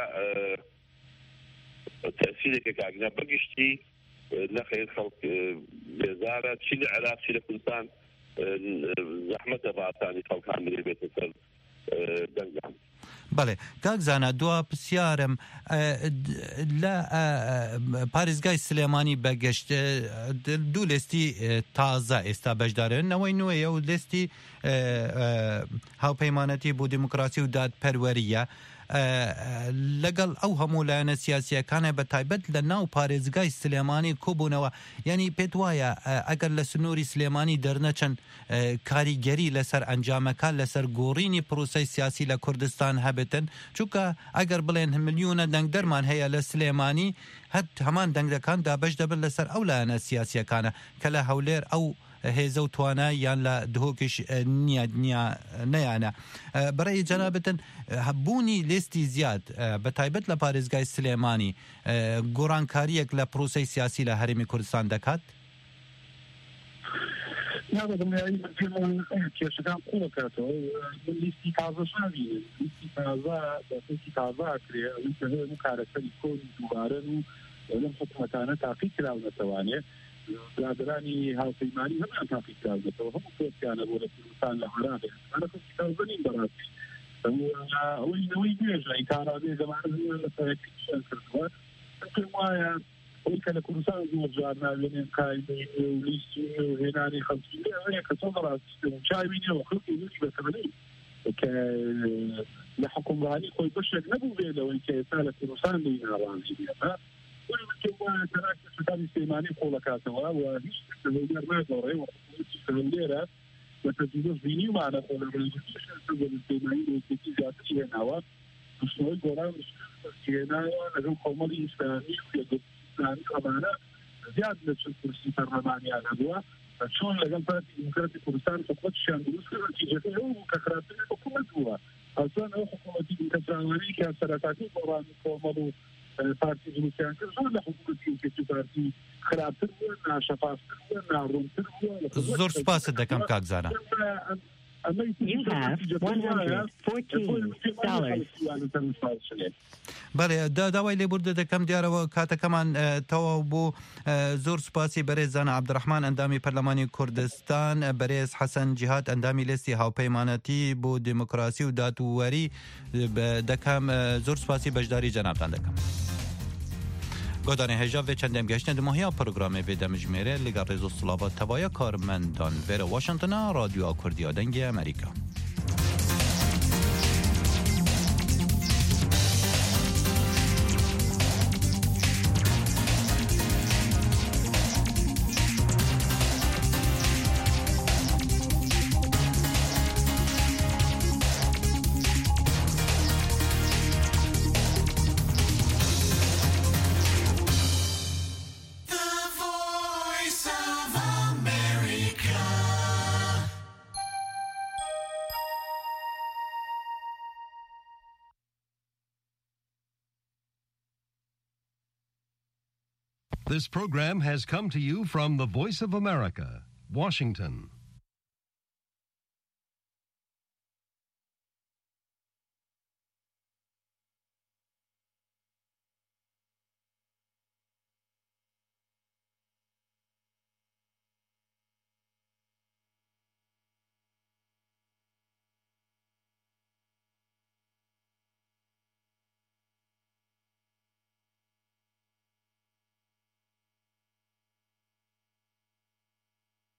تەسیرێکە کاگنا بەگشتی نەخێر خەڵک بێزارە چی لە عێراق چی لە کوردستان زەحمەتە بە ئاسانی خەڵکان برێ بێتە سەر دەنگان بەڵێ کاک زانە دوا پرسیارم لە پارێزگای سلێمانی بەگەشت دوو لێستی تازە ئێستا بەشدارن نەوەی نوێیە و لێستی هاوپەیمانەتی بۆ دیموکراسی و دادپەروەریە لەگەڵ ئەو هەموو لایەنە سیاسیەکانە بە تایبەت لە ناو پارێزگای سلێمانی کۆبوونەوە یعنی پێت وایە ئەگەر لە سنووری سلێمانی دەرنەچەند کاریگەری لەسەر ئەنجامەکان لەسەر گۆڕینی پرۆسەی سیاسی لە کوردستان هەبێتن چونکە ئەگەر بڵێن ملیۆنە دەنگ دەرمان هەیە لە سلێمانی هەر هەمان دەنگەکان دابەش دەبن لەسەر ئەو لایەنە سیاسیەکانە کە لە هەولێر ئەو هێزە و توانە یان لە دهۆکش نییە نەیانە بەڕێی جەنابەتن بوونی لێستی زیاد بە تایبەت لە پارێزگای سلێمانی گۆڕانکاریەک لە پرۆسەی سیاسی لە هەرێمی کوردستان دەکات کێشەکان قوڵەکاتەوە لیستی تازەشاوی لیستی تازە لیستی تازە کرێ ئەو کارەکەی کۆنی دووبارەن و لەم حکوومەتانە تاقی کراونەتەوانێت برادرانی هاوپەیمانی هەمان تاقی کراونەتەوە هەموو کۆسیانە بۆ لە کوردستان لە عێراق ئەمە کۆسیکاوبنین بەڕاستی ئەوەی نەوەی نوێژە ئیتارابێ زەمانە لە سەرەکیشان کردووە پێم وایە ئەوەی کە لە کوردستان زۆر جار ناوێنێن قایمەی و لیستی و هێنانی خەڵکی ئەوەیە کە چۆن بەڕاستی چاوینەوە خەڵکی زۆری بەتەمەنی کە لە حکومڕانی خۆی بەشێک نەبوو بێ لەوەی کە ئێستا لە کوردستان لێی ناڕازی بێتە سەرانی سلێمانی خۆڵەکاتەوە و هیچ لەوەر ناگەڕێ و لێرە بە تەجروبە بینی ومانە سلێمانی لەوەکی زیاتری هێناوە پشتەوەی گۆڕان هێناوە لەگەڵ کۆمەڵی ئیسلامی و ئیسلامی ئەمانە زیاد لە چەند کورسی پەرلەمانیان هەبووە چۆن لەگەڵ پارتی دیموکراتی کوردستان حکومەتیشیان دروست کرد نەتیجەکەی ئەو بوو کە خراپترین حکومەت بووە ئەسان ئەو حکومەتی دیموکراتیەوانی کە سەرەتاتی گۆڕانی کۆمەڵ و پارتی دروستیان کرد زۆر لە حکومەتی کەچی پارتی خراپتر بووە ناشەفافتر بووە ناڕوونتر بووە زۆر سپاست دەکەم کاک زانە بەڵێ داوای لێبوردە دەکەم دیارەوە کاتەکەمان تەواو بوو زۆر سوپاسی بەرێز زانە عەبدوڕەحمان ئەندامی پەرلەمانی کوردستان بەرێز حەسەن جیهاد ئەندامی لێستی هاوپەیمانەتی بۆ دیموکراسی و دادوەری دەکەم زۆر سوپاسی بەشداری جەنابتان دەکەم گۆدانی هێژا vê çendêm geştên di mehiya programê vê demijmêre li gel rêzo silava tevaya karmendan vêre Washingtona Radyoya Kurdiya Dengê Amerîka. This program has come to you from the Voice of America, Washington.